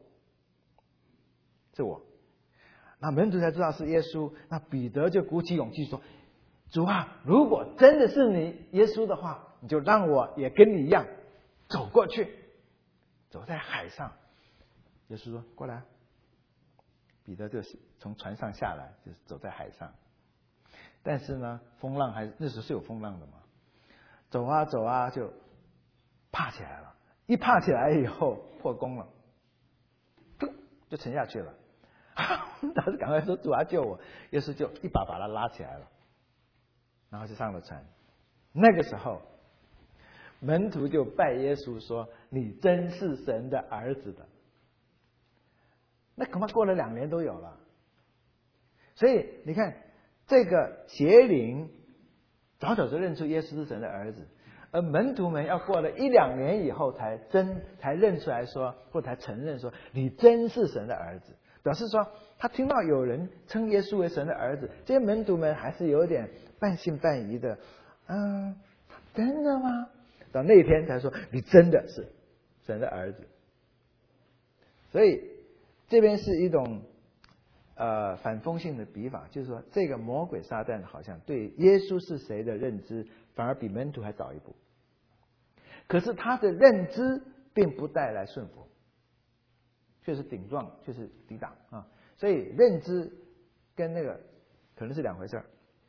那门徒才知道是耶稣。那彼得就鼓起勇气说：“主啊，如果真的是你耶稣的话，你就让我也跟你一样走过去，走在海上。”耶稣说：“过来。”彼得就从船上下来，就是走在海上。 但是呢，风浪那时候是有风浪的嘛，走啊走啊就趴起来了，一趴起来以后破功了，就沉下去了。当时赶快说主啊救我，耶稣就一把他拉起来了，然后就上了船。那个时候门徒就拜耶稣说你真是神的儿子的。那恐怕过了2年都有了。所以你看这个邪灵早早就认出耶稣是神的儿子，而门徒们要过了1-2年以后才认出来说，或才承认说你真是神的儿子，表示说他听到有人称耶稣为神的儿子，这些门徒们还是有点半信半疑的，真的吗？到那一天才说你真的是神的儿子。所以这边是一种反讽性的笔法，就是说这个魔鬼撒旦好像对耶稣是谁的认知反而比门徒还早一步，可是他的认知并不带来顺服，却是顶撞，却是抵挡啊。所以认知跟那个可能是2回事。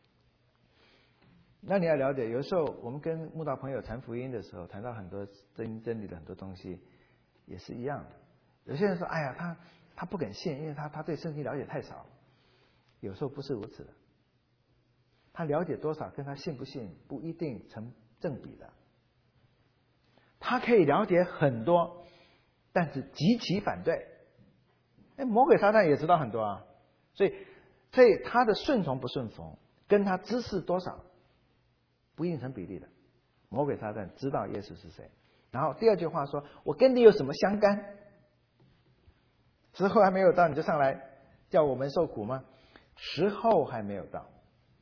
那你要了解，有时候我们跟慕道朋友谈福音的时候，谈到很多真理的很多东西也是一样的。有些人说哎呀他不肯信，因为他对圣经了解太少了。有时候不是如此的，他了解多少跟他信不信不一定成正比的。他可以了解很多，但是极其反对。魔鬼撒旦也知道很多啊，所以他的顺从不顺从跟他知识多少不一定成比例的。魔鬼撒旦知道耶稣是谁，然后第二句话说我跟你有什么相干，时候还没有到你就上来叫我们受苦吗？时候还没有到。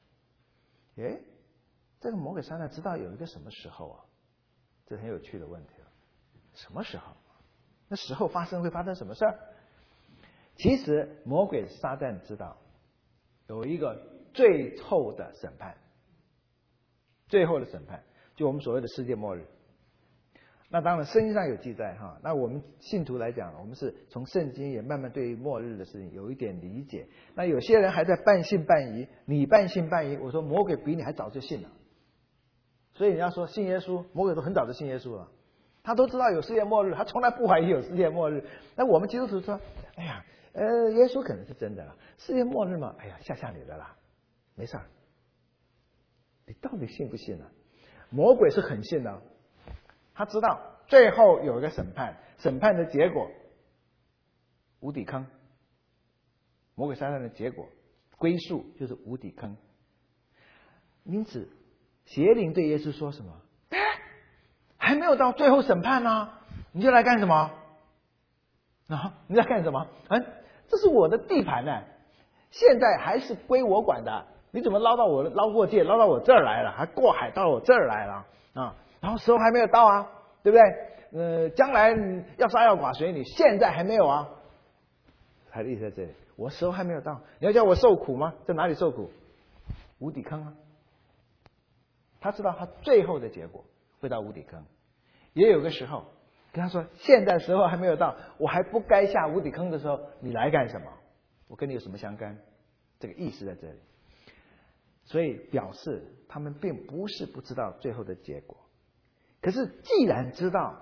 这个魔鬼撒旦知道有一个什么时候啊？这很有趣的问题了。什么时候？那时候会发生什么事儿？其实魔鬼撒旦知道有一个最后的审判，最后的审判就我们所谓的世界末日。那当然圣经上有记载哈，那我们信徒来讲，我们是从圣经也慢慢对于末日的事情有一点理解。那有些人还在半信半疑，你半信半疑，我说魔鬼比你还早就信了。所以你要说信耶稣，魔鬼都很早就信耶稣了，他都知道有世界末日，他从来不怀疑有世界末日。那我们基督徒说哎呀耶稣可能是真的了，世界末日嘛，哎呀吓你的啦，没事儿。你到底信不信呢？魔鬼是很信的，他知道最后有一个审判，审判的结果无底坑。魔鬼撒旦的结果归宿就是无底坑。因此邪灵对耶稣说什么？还没有到最后审判呢，你就来干什么你在干什么？这是我的地盘呢，现在还是归我管的，你怎么捞过界，捞到我这儿来了，还过海到我这儿来了然后时候还没有到啊，对不对？将来要杀要剐随你，现在还没有啊。他的意思在这里，我时候还没有到，你要叫我受苦吗？在哪里受苦？无底坑啊。他知道他最后的结果会到无底坑，也有个时候跟他说现在时候还没有到，我还不该下无底坑的时候，你来干什么？我跟你有什么相干？这个意思在这里。所以表示他们并不是不知道最后的结果，可是既然知道，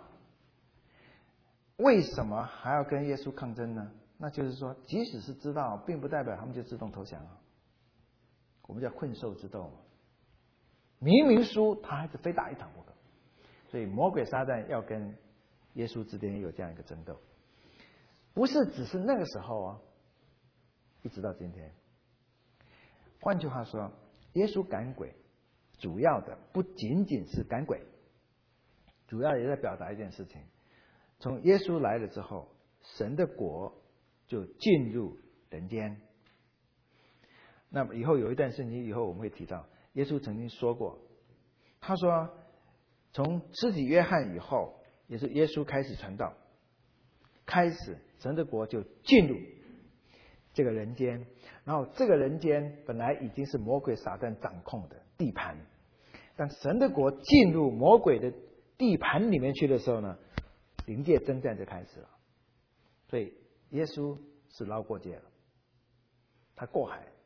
为什么还要跟耶稣抗争呢？那就是说即使是知道，并不代表他们就自动投降了。我们叫困兽之斗嘛，明明输他还是非打一场不可。所以魔鬼撒旦要跟耶稣之间有这样一个争斗，不是只是那个时候啊，一直到今天。换句话说，耶稣赶鬼主要的不仅仅是赶鬼，主要也在表达一件事情，从耶稣来了之后，神的国就进入人间。那么以后有一段圣经以后我们会提到，耶稣曾经说过，他说从施洗约翰以后，也是耶稣开始传道，开始神的国就进入这个人间，然后这个人间本来已经是魔鬼撒旦掌控的地盘，但神的国进入魔鬼的地盘里面去的时候呢，灵界征战就开始了。所以耶稣是捞过界了，他过海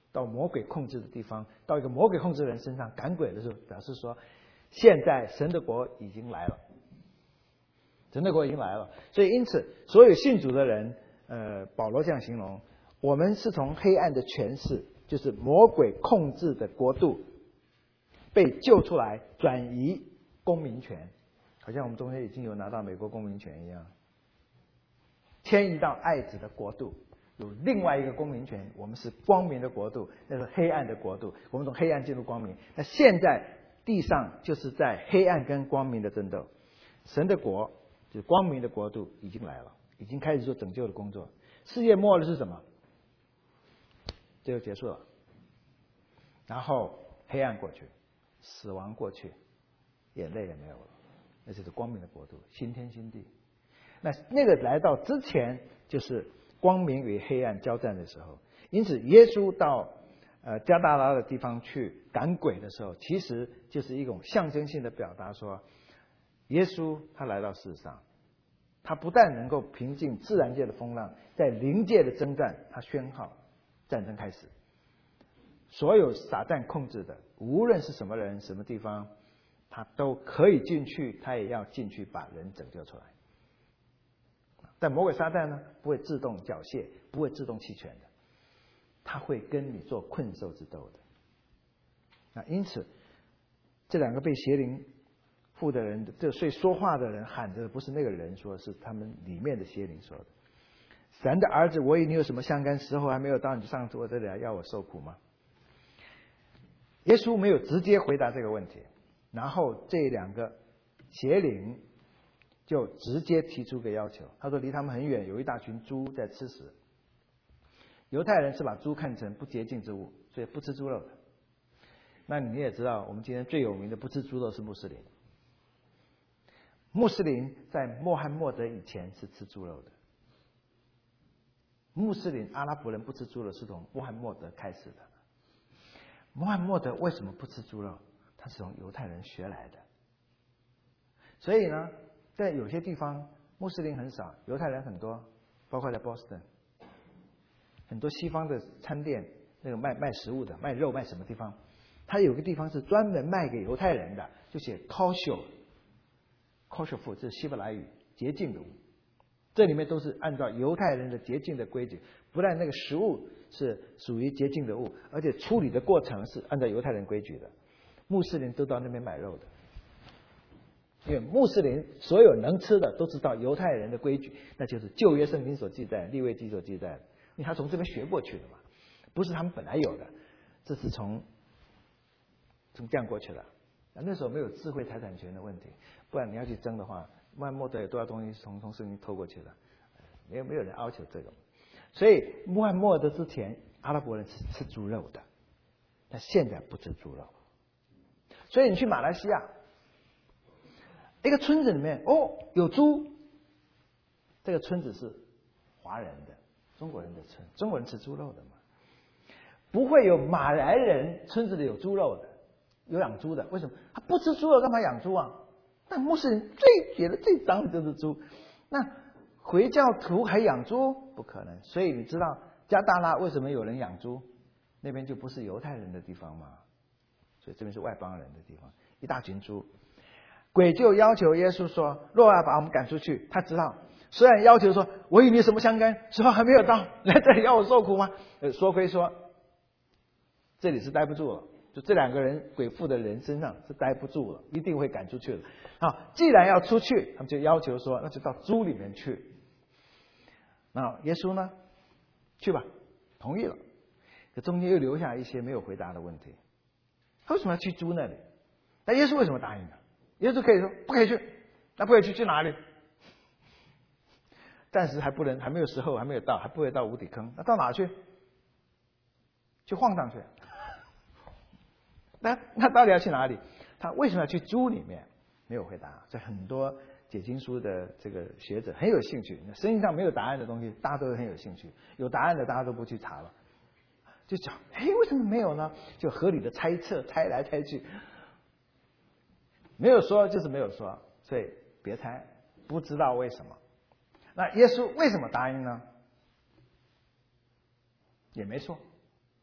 到魔鬼控制的地方，到一个魔鬼控制的人身上赶鬼的时候，表示说现在神的国已经来了，神的国已经来了。所以因此所有信主的人，保罗这样形容，我们是从黑暗的权势，就是魔鬼控制的国度被救出来，转移公民权，好像我们中间已经有拿到美国公民权一样，迁移到爱子的国度，有另外一个公民权，我们是光明的国度，那是黑暗的国度，我们从黑暗进入光明。那现在地上就是在黑暗跟光明的争斗，神的国就是光明的国度已经来了，已经开始做拯救的工作。世界末日是什么？这就结束了，然后黑暗过去，死亡过去，眼泪也没有了，那就是光明的国度，新天新地。那个来到之前，就是光明与黑暗交战的时候。因此耶稣到加大拉的地方去赶鬼的时候，其实就是一种象征性的表达，说耶稣他来到世上，他不但能够平静自然界的风浪，在灵界的征战，他宣号战争开始，所有撒旦控制的，无论是什么人什么地方，他都可以进去，他也要进去把人拯救出来。但魔鬼撒旦呢，不会自动缴械，不会自动弃权的，他会跟你做困兽之斗的。因此这两个被邪灵附的人，这所以说话的人喊着的不是那个人说，是他们里面的邪灵说的。神的儿子，我与你有什么相干？时候还没有到，你上我这里来要我受苦吗？耶稣没有直接回答这个问题，然后这两个邪灵就直接提出个要求。他说离他们很远有一大群猪在吃食。犹太人是把猪看成不洁净之物，所以不吃猪肉的。那你也知道，我们今天最有名的不吃猪肉是穆斯林。穆斯林在穆罕默德以前是吃猪肉的。穆斯林阿拉伯人不吃猪肉是从穆罕默德开始的。穆罕默德为什么不吃猪肉？他是从犹太人学来的。所以呢，在有些地方穆斯林很少，犹太人很多，包括在波士顿，很多西方的餐店，那个卖食物的，卖肉卖什么地方，他有个地方是专门卖给犹太人的，就写 kosher food， 这是希伯来语，洁净的物。这里面都是按照犹太人的洁净的规矩，不但那个食物是属于洁净的物，而且处理的过程是按照犹太人规矩的。穆斯林都到那边买肉的，因为穆斯林所有能吃的都知道犹太人的规矩，那就是旧约圣经所记载、利未记所记载的，因为他从这边学过去的嘛，不是他们本来有的，这是从这样过去的。那时候没有智慧财产权的问题，不然你要去争的话，穆罕默德有多少东西是从圣经偷过去的，没有人要求这个。所以穆罕默德之前，阿拉伯人是吃猪肉的，但现在不吃猪肉。所以你去马来西亚一个村子里面，有猪，这个村子是华人的、中国人的村，中国人吃猪肉的嘛，不会有马来人村子里有猪肉的，有养猪的。为什么？他不吃猪肉，干嘛养猪啊？那穆斯林觉得最脏的就是猪，那回教徒还养猪？不可能。所以你知道加大拉为什么有人养猪？那边就不是犹太人的地方嘛，所以这边是外邦人的地方，一大群猪。鬼就要求耶稣说，若要把我们赶出去，他知道虽然要求说我与你什么相干，时候还没有到，来这里要我受苦吗？说归说，这里是待不住了，就这两个人鬼附的人身上是待不住了，一定会赶出去的。好，既然要出去，他们就要求说那就到猪里面去。那耶稣呢，去吧，同意了。可中间又留下一些没有回答的问题，他为什么要去猪那里？那耶稣为什么答应呢？耶稣可以说不可以去，那不可以去哪里？暂时还不能，还没有时候，还没有到，还不会到无底坑，那到哪去？去晃荡去。那到底要去哪里？他为什么要去猪里面？没有回答。所以很多解经书的这个学者很有兴趣，那圣经上没有答案的东西，大家都很有兴趣；有答案的，大家都不去查了，就讲，为什么没有呢？就合理的猜测，猜来猜去，没有说就是没有说，所以别猜，不知道为什么。那耶稣为什么答应呢？也没说。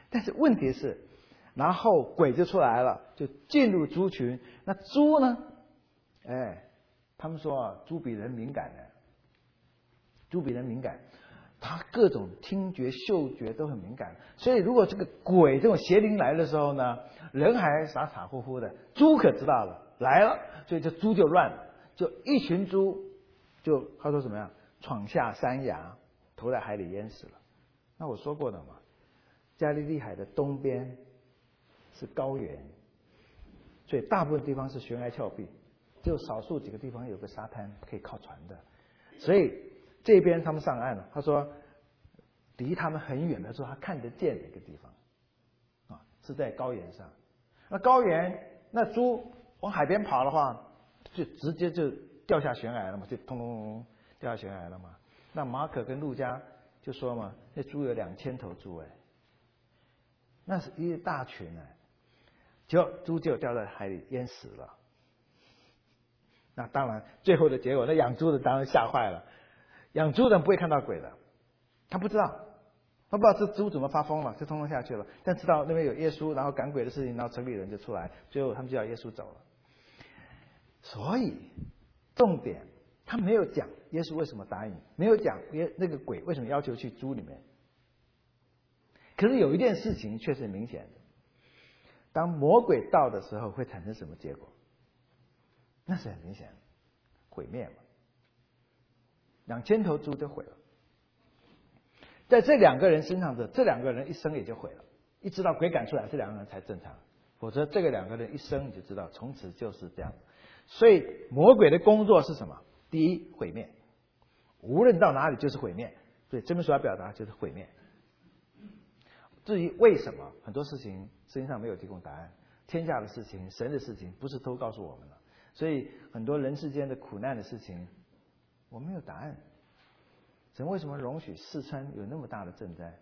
但是问题是，然后鬼就出来了，就进入猪群。那猪呢？他们说啊，猪比人敏感的，猪比人敏感，它各种听觉、嗅觉都很敏感。所以如果这个鬼这种邪灵来的时候呢，人还傻傻乎乎的，猪可知道了来了，所以这猪就乱了，就一群猪就他说怎么样，闯下山崖，投在海里淹死了。那我说过的嘛，加利利海的东边是高原，所以大部分地方是悬崖峭壁，只有少数几个地方有个沙滩可以靠船的。所以这边他们上岸了，他说离他们很远的时候他看得见的一个地方是在高原上。那高原那猪往海边跑的话，就直接就掉下悬崖了嘛，就通通掉下悬崖了嘛。那马可跟路加就说嘛，那猪有2000头猪那是一大群结果猪就掉在海里淹死了。那当然最后的结果，那养猪的当然吓坏了。养猪的人不会看到鬼的，他不知道这猪怎么发疯了，就通通下去了。但知道那边有耶稣，然后赶鬼的事情，然后城里人就出来，最后他们就要耶稣走了。所以重点他没有讲耶稣为什么答应，没有讲那个鬼为什么要求去猪里面。可是有一件事情却是明显的，当魔鬼到的时候会产生什么结果？那是很明显的，毁灭嘛，2000头猪就毁了。在这2个人身上的这2个人一生也就毁了。一知道鬼赶出来，这2个人才正常，否则这个2个人一生你就知道从此就是这样。所以魔鬼的工作是什么？第一，毁灭，无论到哪里就是毁灭。所以这本书要表达就是毁灭。至于为什么，很多事情圣经上没有提供答案。天下的事情，神的事情，不是都告诉我们了。所以很多人世间的苦难的事情，我没有答案。神为什么容许四川有那么大的震灾？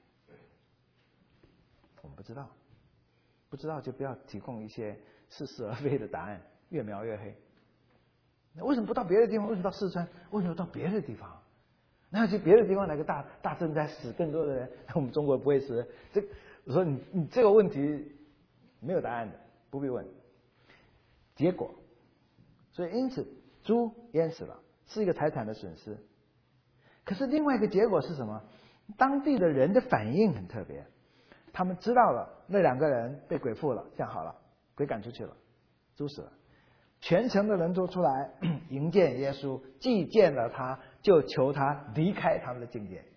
我们不知道，不知道就不要提供一些似是而非的答案，越描越黑。那为什么不到别的地方？为什么到四川？为什么到别的地方？那去别的地方来个大震灾，死更多的人，那我们中国不会死？我说你这个问题没有答案的，不必问。结果，所以因此猪淹死了，是一个财产的损失。可是另外一个结果是什么？当地的人的反应很特别，他们知道了那2个人被鬼附了，这样好了，鬼赶出去了，猪死了，全城的人都出来迎接耶稣，既见了他，就求他离开他们的境界。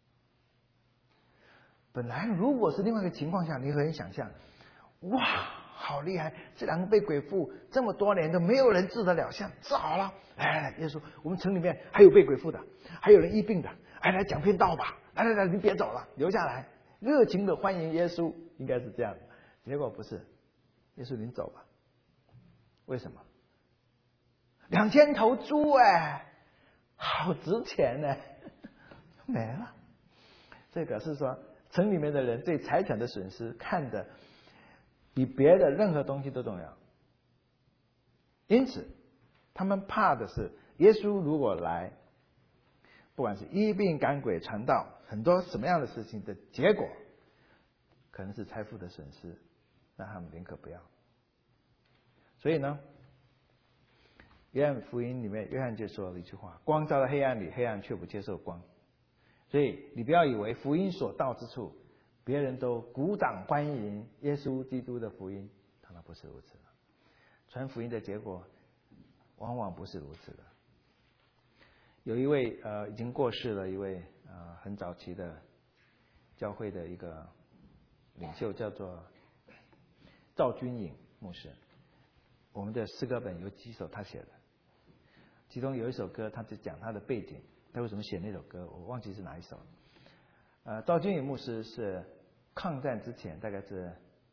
本来如果是另外一个情况下，你可以想象，哇，好厉害，这2个被鬼附这么多年都没有人治得了，像治好了，来，耶稣，我们城里面还有被鬼附的，还有人医病的，来讲篇道吧，来，你别走了，留下来，热情的欢迎耶稣，应该是这样的。结果不是，耶稣您走吧。为什么？2000头猪好值钱没了。这表示说，城里面的人对财产的损失看得比别的任何东西都重要。因此他们怕的是耶稣如果来，不管是医病赶鬼传道，很多什么样的事情的结果可能是财富的损失，那他们宁可不要。所以呢，约翰福音里面约翰就说了一句话，光照在黑暗里，黑暗却不接受光。所以你不要以为福音所到之处别人都鼓掌欢迎耶稣基督的福音，当然不是如此的。传福音的结果往往不是如此的。有一位已经过世了一位很早期的教会的一个领袖，叫做赵君颖牧师。我们的诗歌本有几首他写的，其中有一首歌他就讲他的背景，他为什么写那首歌我忘记是哪一首。赵君颖牧师是抗战之前，大概是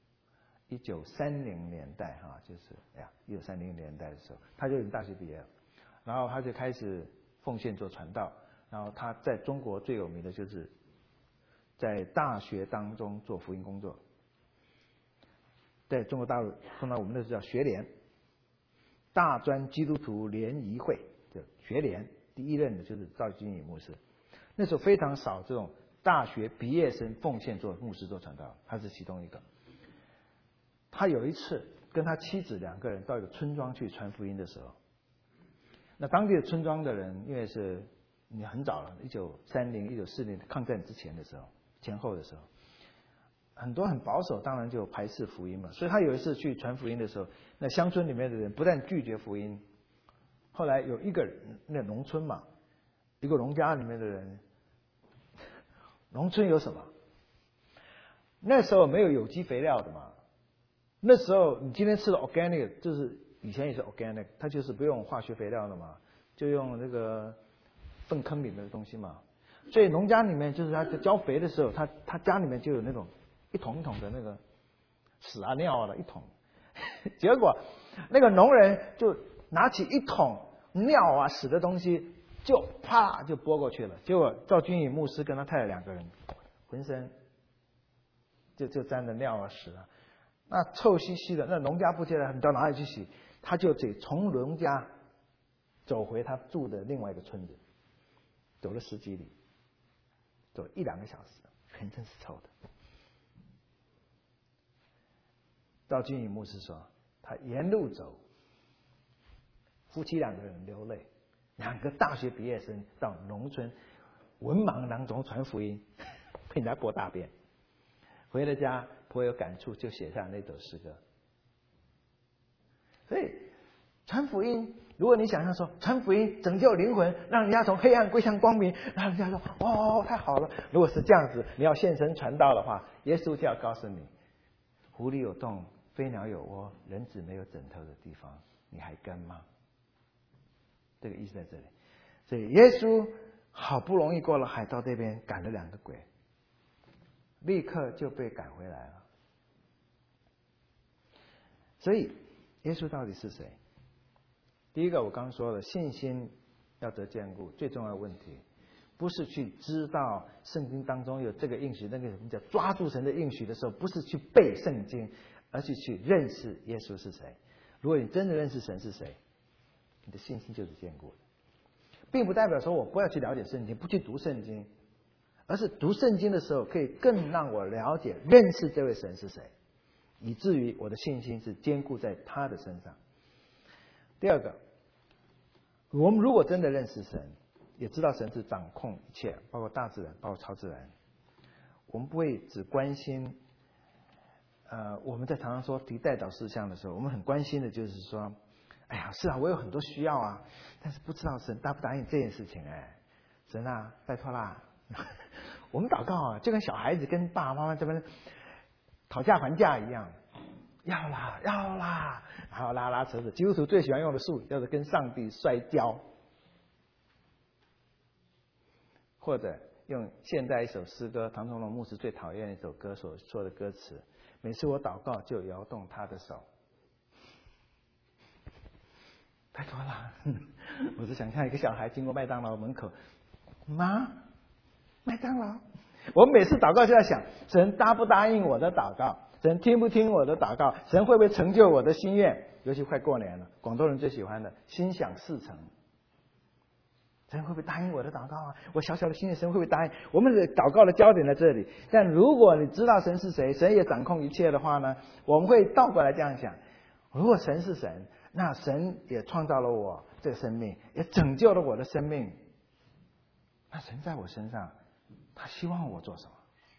1930年代就是1930年代的时候，他就已经大学毕业了，然后他就开始奉献做传道，然后他在中国最有名的就是在大学当中做福音工作。在中国大陆碰到我们那时候叫学联，大专基督徒联谊会，就学联第一任的就是赵君颖牧师。那时候非常少这种大学毕业生奉献做牧师做传道，他是其中一个。他有一次跟他妻子2个人到一个村庄去传福音的时候，那当地的村庄的人，因为是你很早了，1930、1940抗战之前的时候，前后的时候，很多很保守，当然就排斥福音嘛。所以他有一次去传福音的时候，那乡村里面的人不但拒绝福音，后来有一个那农村嘛，一个农家里面的人，农村有什么？那时候没有有机肥料的嘛。那时候你今天吃的 organic， 就是以前也是 organic， 它就是不用化学肥料的嘛，就用那个粪坑里面的东西嘛。所以农家里面就是他浇肥的时候，他家里面就有那种一桶一桶的那个屎啊尿啊的一桶，结果那个农人就拿起一桶尿啊屎的东西，就啪就拨过去了。结果赵君颖牧师跟他太太2个人浑身就沾着尿啊屎啊。那臭兮兮的，那农家不接了，你到哪里去洗？他就得从农家走回他住的另外一个村子，走了10几里，走1、2个小时，全身是臭的。赵君颖牧师说，他沿路走，夫妻2个人流泪，2个大学毕业生到农村文盲当中传福音，被人家拨大便，回了家颇有感触，就写下那首诗歌。所以传福音，如果你想象说传福音拯救灵魂，让人家从黑暗归向光明，让人家说哦太好了。如果是这样子，你要现身传道的话，耶稣就要告诉你，狐狸有洞，飞鸟有窝，人子没有枕头的地方，你还跟吗？这个意思在这里。所以耶稣好不容易过了海，到这边赶了2个鬼，立刻就被赶回来了。所以耶稣到底是谁？第一个我刚刚说了，信心要得坚固，最重要的问题不是去知道圣经当中有这个应许，那个什么叫抓住神的应许的时候，不是去背圣经，而是去认识耶稣是谁。如果你真的认识神是谁，你的信心就是坚固的。并不代表说我不要去了解圣经，不去读圣经，而是读圣经的时候可以更让我了解认识这位神是谁，以至于我的信心是坚固在他的身上。第二个，我们如果真的认识神，也知道神是掌控一切，包括大自然，包括超自然，我们不会只关心我们在常常说提代祷事项的时候，我们很关心的就是说，哎呀，是啊，我有很多需要啊，但是不知道神答不答应这件事情。神啊，拜托啦！我们祷告啊，就跟小孩子跟爸爸妈妈这边讨价还价一样，要啦，要啦，然后拉拉扯扯。基督徒最喜欢用的术语叫做跟上帝摔跤，或者用现代一首诗歌，唐崇荣牧师最讨厌一首歌所说的歌词：每次我祷告就摇动他的手。拜托啦！我是想看一个小孩经过麦当劳门口，妈，麦当劳。我每次祷告就在想，神答不答应我的祷告？神听不听我的祷告？神会不会成就我的心愿？尤其快过年了，广东人最喜欢的心想事成。神会不会答应我的祷告啊？我小小的心愿，神会不会答应？我们的祷告的焦点在这里。但如果你知道神是谁，神也掌控一切的话呢，我们会倒过来这样想：如果神是神，那神也创造了我这个生命，也拯救了我的生命。那神在我身上，他希望我做什么？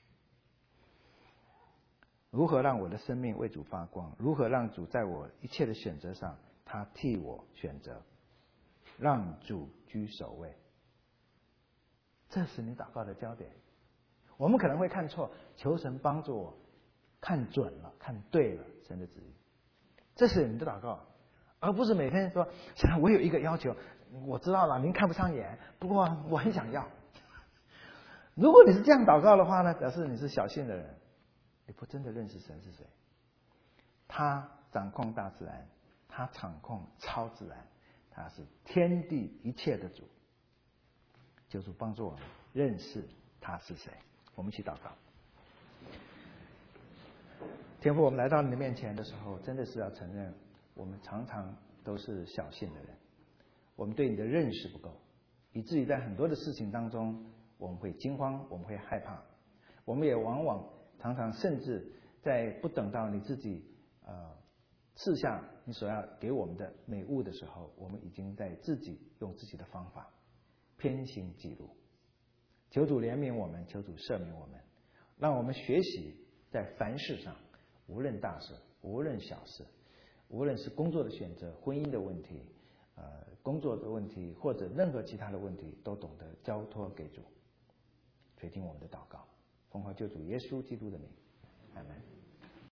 如何让我的生命为主发光？如何让主在我一切的选择上，他替我选择，让主居首位？这是你祷告的焦点。我们可能会看错，求神帮助我看准了、看对了神的旨意。这是你的祷告，而不是每天说：神，我有一个要求，我知道了，您看不上眼，不过我很想要。如果你是这样祷告的话呢，表示你是小信的人，你不真的认识神是谁。他掌控大自然，他掌控超自然，他是天地一切的主。求主帮助我们认识他是谁。我们一起祷告。天父，我们来到你的面前的时候，真的是要承认，我们常常都是小信的人，我们对你的认识不够，以至于在很多的事情当中， 我们会惊慌，我们会害怕，我们也往往常常甚至在不等到你自己赐下你所要给我们的美物的时候，我们已经在自己用自己的方法偏行己路。求主怜悯我们，求主赦免我们，让我们学习在凡事上，无论大事，无论小事，无论是工作的选择、婚姻的问题、工作的问题，或者任何其他的问题，都懂得交托给主。垂听我们的祷告，奉靠救主耶稣基督的名，阿们。